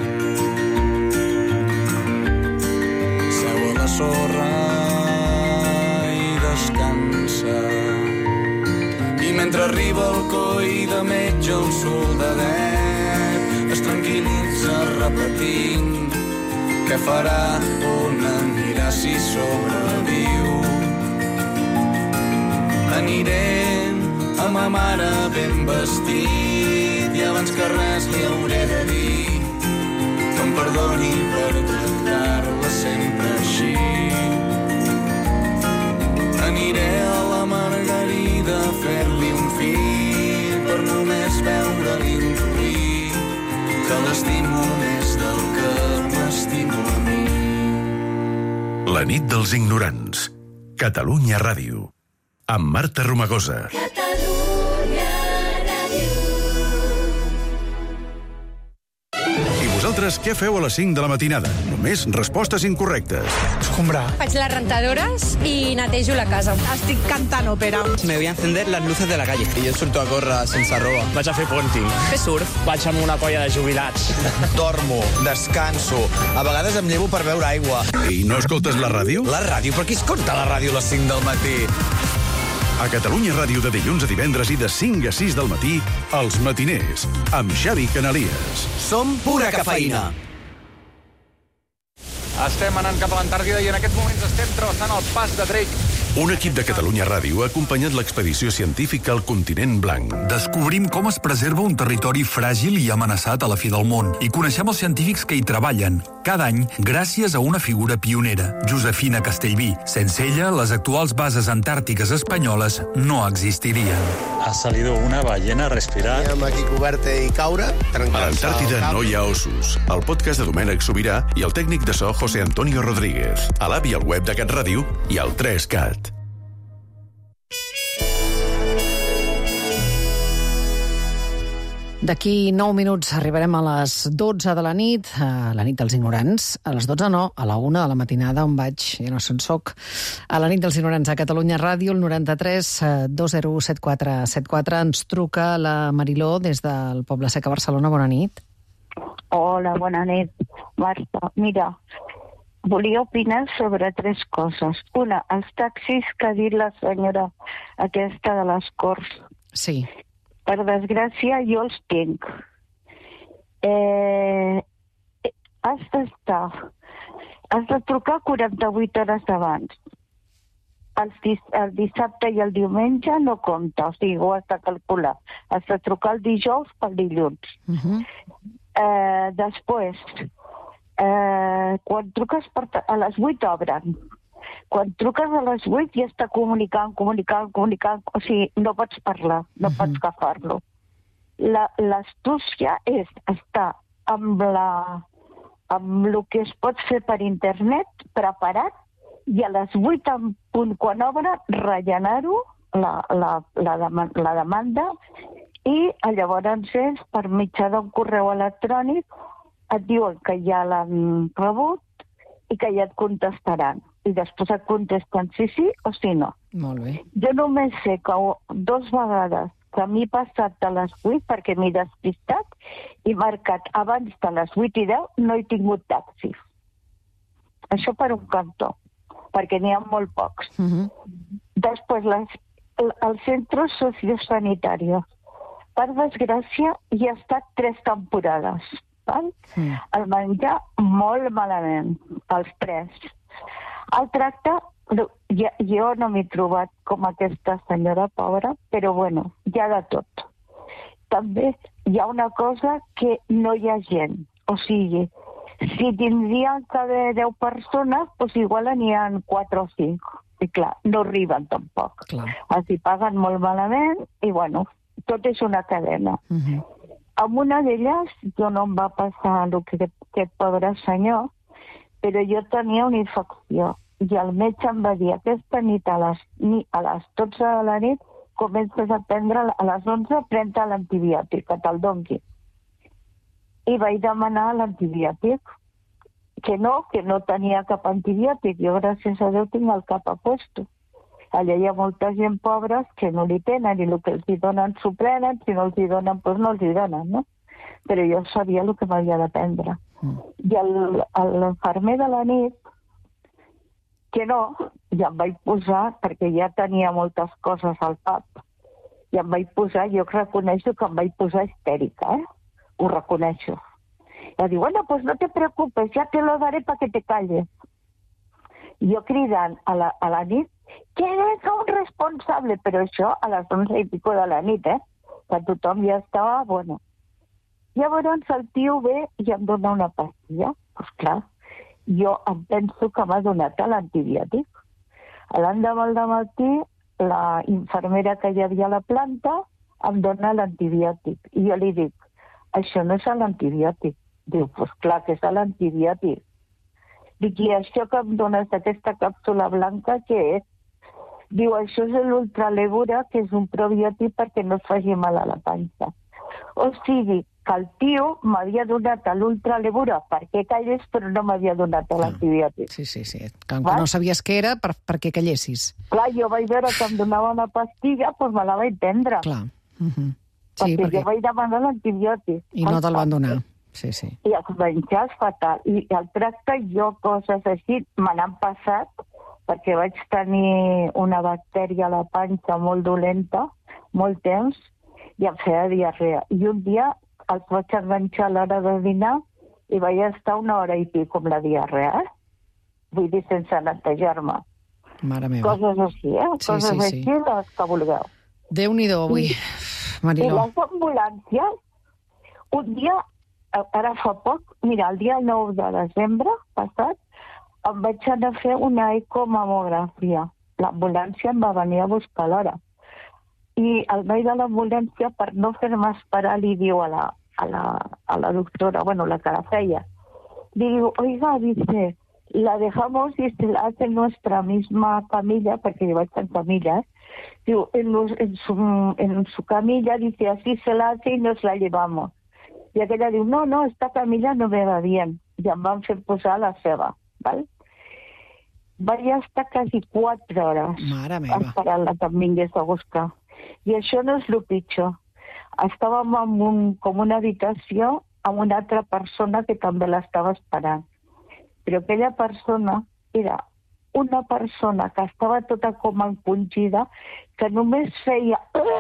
seu a la sorra i descansa. I mentre arriba el coi de metge el soldadet es tranquil·litza repetint què farà, on anirà si sobreviu. Aniré a ma mare ben vestit i abans que res li hauré de dir que em perdoni per tractar-la sempre així. Aniré a la Margarida a fer-li un fill per només veure-li intuir que l'estimo més del que m'estimo a mi.
La nit dels ignorants. Catalunya Ràdio. Amb Marta Romagosa.
Catalunya Ràdio.
I vosaltres què feu a les cinc de la matinada? Només respostes incorrectes.
Escombrar.
Faig les rentadores i netejo la casa. Estic cantant òpera.
Me voy a encender las luces de la calle. I jo surto a córrer sense roba. Vaig a fer ponting.
Fer surf.
Vaig amb una colla de jubilats. Dormo, descanso. A vegades em llevo per beure aigua.
I no escoltes la ràdio?
La ràdio? Per qui escolta la ràdio a les cinc del matí?
A Catalunya Ràdio de dilluns a divendres i de cinc a sis del matí, Els Matiners, amb Xavi Canalies.
Som pura cafeïna.
Estem anant cap a l'Antàrtida i en aquests moments estem travessant el pas de Drake.
Un equip de Catalunya Ràdio ha acompanyat l'expedició científica al continent blanc.
Descobrim com es preserva un territori fràgil i amenaçat a la fi del món i coneixem els científics que hi treballen, cada any gràcies a una figura pionera, Josefina Castellví. Sense ella, les actuals bases antàrtiques espanyoles no existirien.
Ha salido una ballena a respirar.
Anem aquí coberta i caure.
A l'Antàrtida no hi ha ossos. El podcast de Domènec Sobirà i el tècnic de so José Antonio Rodríguez. A l'app i al web de Cat Ràdio i al tres cat.
D'aquí nou minuts arribarem a les dotze de la nit, a la nit dels ignorants. A les dotze no, a la una de la matinada, on vaig, ja no sé on soc, a la nit dels ignorants a Catalunya Ràdio, el noranta-tres dos zero u set quatre set quatre. Ens truca la Mariló des del Poble Sec a Barcelona. Bona nit.
Hola, bona nit, Marta. Mira, volia opinar sobre tres coses. Una, els taxis que ha dit la senyora aquesta de les Corts.
Sí.
Per desgràcia, jo els tinc. Eh, has d'estar... Has de trucar quaranta-vuit hores abans. El, el dissabte i el diumenge no compta, o sigui, ho has de calcular. Has de trucar el dijous pel dilluns. Uh-huh. eh, després, eh, quan truques per, a les vuit obren. Quan truques a les vuit ja està comunicant, comunicant, comunicant, o sigui, no pots parlar, no uh-huh. pots agafar-lo. L'astúcia és estar amb la amb el que es pot fer per internet, preparat, i a les vuit en punt quan obre, rellenar-ho, la, la, la, la demanda, i llavors és, per mitjà d'un correu electrònic, et diuen que ja l'han rebut i que ja et contestaran. I després et contesten si sí o si no.
Molt bé.
Jo només sé que dos vegades que m'he passat de les vuit perquè m'he despistat i marcat abans de les vuit i deu no he tingut taxis. Això per un cantó, perquè n'hi ha molt pocs. Uh-huh. Després, les, els centres sociosanitaris. Per desgràcia, hi ha estat tres temporades. Val? Mm. El menjar molt malament, els tres. El tracte, jo, jo no m'he trobat com aquesta senyora pobra, però bueno, hi ha de tot. També hi ha una cosa que no hi ha gent. O sigui, si tindrien que haver deu persones, doncs igual n'hi ha quatre o cinc. I clar, no arriben tampoc. Clar. Els hi paguen molt malament i bueno, tot és una cadena. Uh-huh. Amb una d'elles jo no em va passar el que aquest pobre senyor, però jo tenia una infecció i el metge em va dir aquesta nit a les, a les dotze de la nit comences a prendre a les onze pren-te l'antibiòtic, que te'l doni. I vaig demanar l'antibiòtic, que no, que no tenia cap antibiòtic. Jo, gràcies a Déu, tinc el cap a puesto. Allà hi ha molta gent pobres que no li tenen i el que els hi donen s'ho prenen, si no els hi donen, doncs no els hi donen, no? Però jo sabia el que m'havia de prendre. Mm. I l'infermer de la nit, que no, ja em vaig posar, perquè ja tenia moltes coses al pap, i em vaig posar, jo reconeixo que em vaig posar histèrica, eh? ho reconeixo. I diu, bueno, pues no te preocupes, ya te lo daré para que te calles. I jo cridant a la, a la nit, que eres un responsable, però això a les onze i pico de la nit, eh? Que tothom ja estava, bueno. Llavors el tio ve i em dona una pastilla. Pues clar, jo em penso que m'ha donat l'antibiòtic. L'endemà del matí, la infermera que hi havia a la planta em dona l'antibiòtic. I jo li dic, això no és l'antibiòtic. Diu, pues clar que és l'antibiòtic. Dic, i això que em dones aquesta càpsula blanca, què és? Diu, això és l'ultralevura, que és un probiòtic perquè no es faci mal a la panxa. O sigui, que el tio m'havia donat l'ultralevura perquè callés, però no m'havia donat l'antibiòtic.
Sí, sí, sí. Que no sabies què era per, perquè callessis.
Clar, jo vaig veure que em donava una pastilla, doncs me la vaig prendre.
Clar. Uh -huh.
Sí, perquè,
perquè
jo vaig demanar l'antibiòtic.
I no te'l van donar. Sí, sí.
I els menjars fatal. I el tracte, jo, coses així, me n'han passat, perquè vaig tenir una bactèria a la panxa molt dolenta, molt temps, i em feia diarrea. I un dia els vaig enganxar a l'hora de dinar i vaig estar una hora i pico amb la diarrea, eh? Vull dir, sense netejar-me.
Mare meva.
Coses així, eh?
Sí,
Coses
sí,
així,
sí.
les que vulgueu.
Déu-n'hi-do, avui,
I
Mariló.
les ambulàncies, un dia, ara fa poc, mira, el dia nou de desembre passat, em vaig anar a fer una ecomamografia. L'ambulància em va venir a buscar a l'hora. I el noi de l'ambulància, per no fer-me esperar, li diu a la, a la, a la doctora, bueno, la que la feia, li diu, oiga, dice, la dejamos y se la hace en nuestra misma camilla, perquè jo vaig en camilla, eh? Diu, en, los, en, su, en su camilla, dice, así se la hace y nos la llevamos. I aquella diu, no, no, esta camilla no me va bien. I em van fer posar la seva, val? Vaig estar quasi quatre hores esperant-la que em vingués a buscar. I això no és el pitjor. Estàvem en un, com una habitació amb una altra persona que també l'estava esperant. Però aquella persona era una persona que estava tota com encongida, que només feia...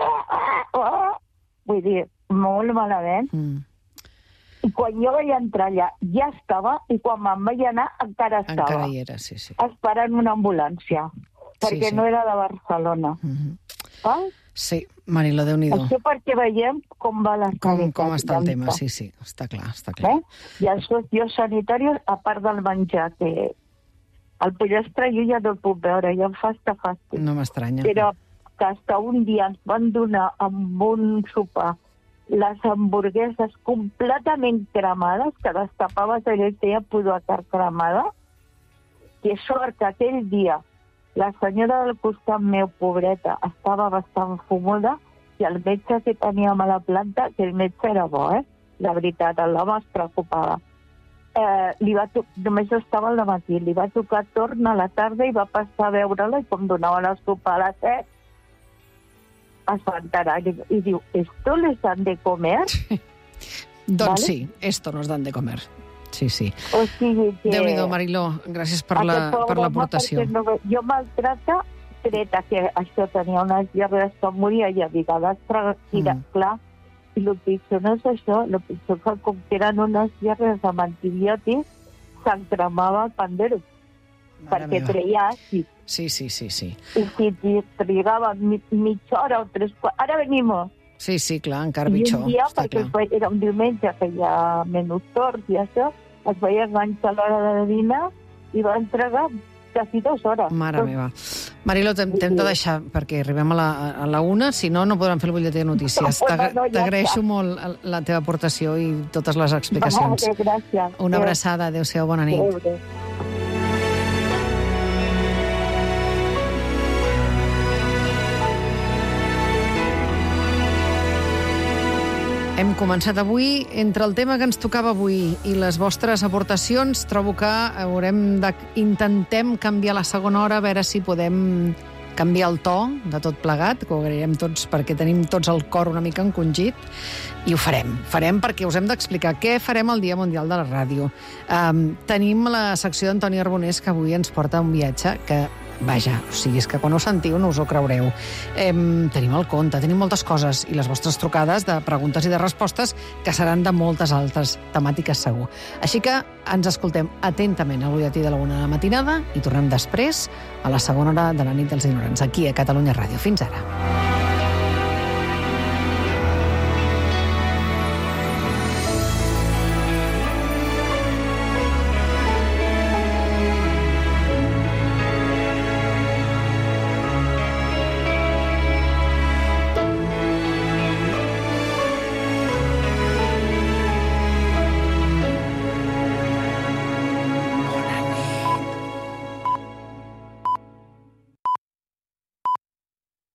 Vull dir, molt malament. Mm. I quan jo vaig entrar allà, ja estava, i quan me'n vaig anar, encara estava.
Encara hi era, sí, sí.
Esperant una ambulància, perquè
sí, sí.
no era de Barcelona.
Mm-hmm.
Val?
Sí, Mariló, Déu-n'hi-do.
Això perquè veiem com va la
com, com està el tema, sí, sí, està clar, està clar.
Eh? I els socios sanitaris, a part del menjar, que el pollastre jo ja no el puc veure, ja em fa estar fàstic.
No m'estranya.
Però que hasta un dia ens van donar amb un sopar les hamburgueses completament cremades, que les tapaves allò i feia pudor a carn cremada, que sort que aquell dia la senyora del costat meu, pobreta, estava bastant fumuda, i el metge que teníem a la planta, que el metge era bo, eh? La veritat, l'home es preocupava. Eh, li va to... Només estava al matí, li va tocar torn a la tarda i va passar a veure-la, i com donava la sopa a les set, es va enterar i diu, ¿esto les dan de comer?
Doncs
¿Vale?
sí, esto nos dan de comer. Sí, sí.
O sigui que...
Déu-n'hi-do, Mariló, gràcies per la, per l'aportació.
No, jo maltracta, treta que això tenia unes diarrees que moria i a vegades tira, mm. clar, i el pitjor no és això, el pitjor que com que eren unes diarrees amb antibiòtics, s'encremava el pandero, perquè
meva.
treia àcid.
Sí, sí, sí, sí.
I si trigava mi, mitja hora o tres quarts... Ara venimos.
Sí, sí, clar, encara
I
pitjor.
un dia,
està
perquè
clar.
era un diumenge que hi ha menys torns i això, es veia enganxar a l'hora de dinar i va entregar quasi dues hores.
Mare meva. Mariló, t'hem de deixar, perquè arribem a la, a la una, si no, no podrem fer el butlletí de notícies.
No, no, no, ja
T'agraeixo
està.
molt la teva aportació i totes les explicacions.
Vale, gràcies.
Una abraçada, adéu-siau, bona nit.
Adéu, adéu.
Hem començat avui, entre el tema que ens tocava avui i les vostres aportacions, trobo que haurem de... intentem canviar la segona hora, a veure si podem canviar el to de tot plegat, que ho agrairem tots perquè tenim tots el cor una mica encongit, i ho farem. Farem perquè us hem d'explicar què farem el Dia Mundial de la Ràdio. Um, tenim la secció d'Antoni Arbonés, que avui ens porta un viatge que Vaja, o sigui, és que quan ho sentiu no us ho creureu. Eh, tenim el conte, tenim moltes coses i les vostres trucades de preguntes i de respostes que seran de moltes altres temàtiques segur. Així que ens escoltem atentament al butlletí de la una de la matinada i tornem després a la segona hora de la nit dels ignorants, aquí a Catalunya Ràdio. Fins ara.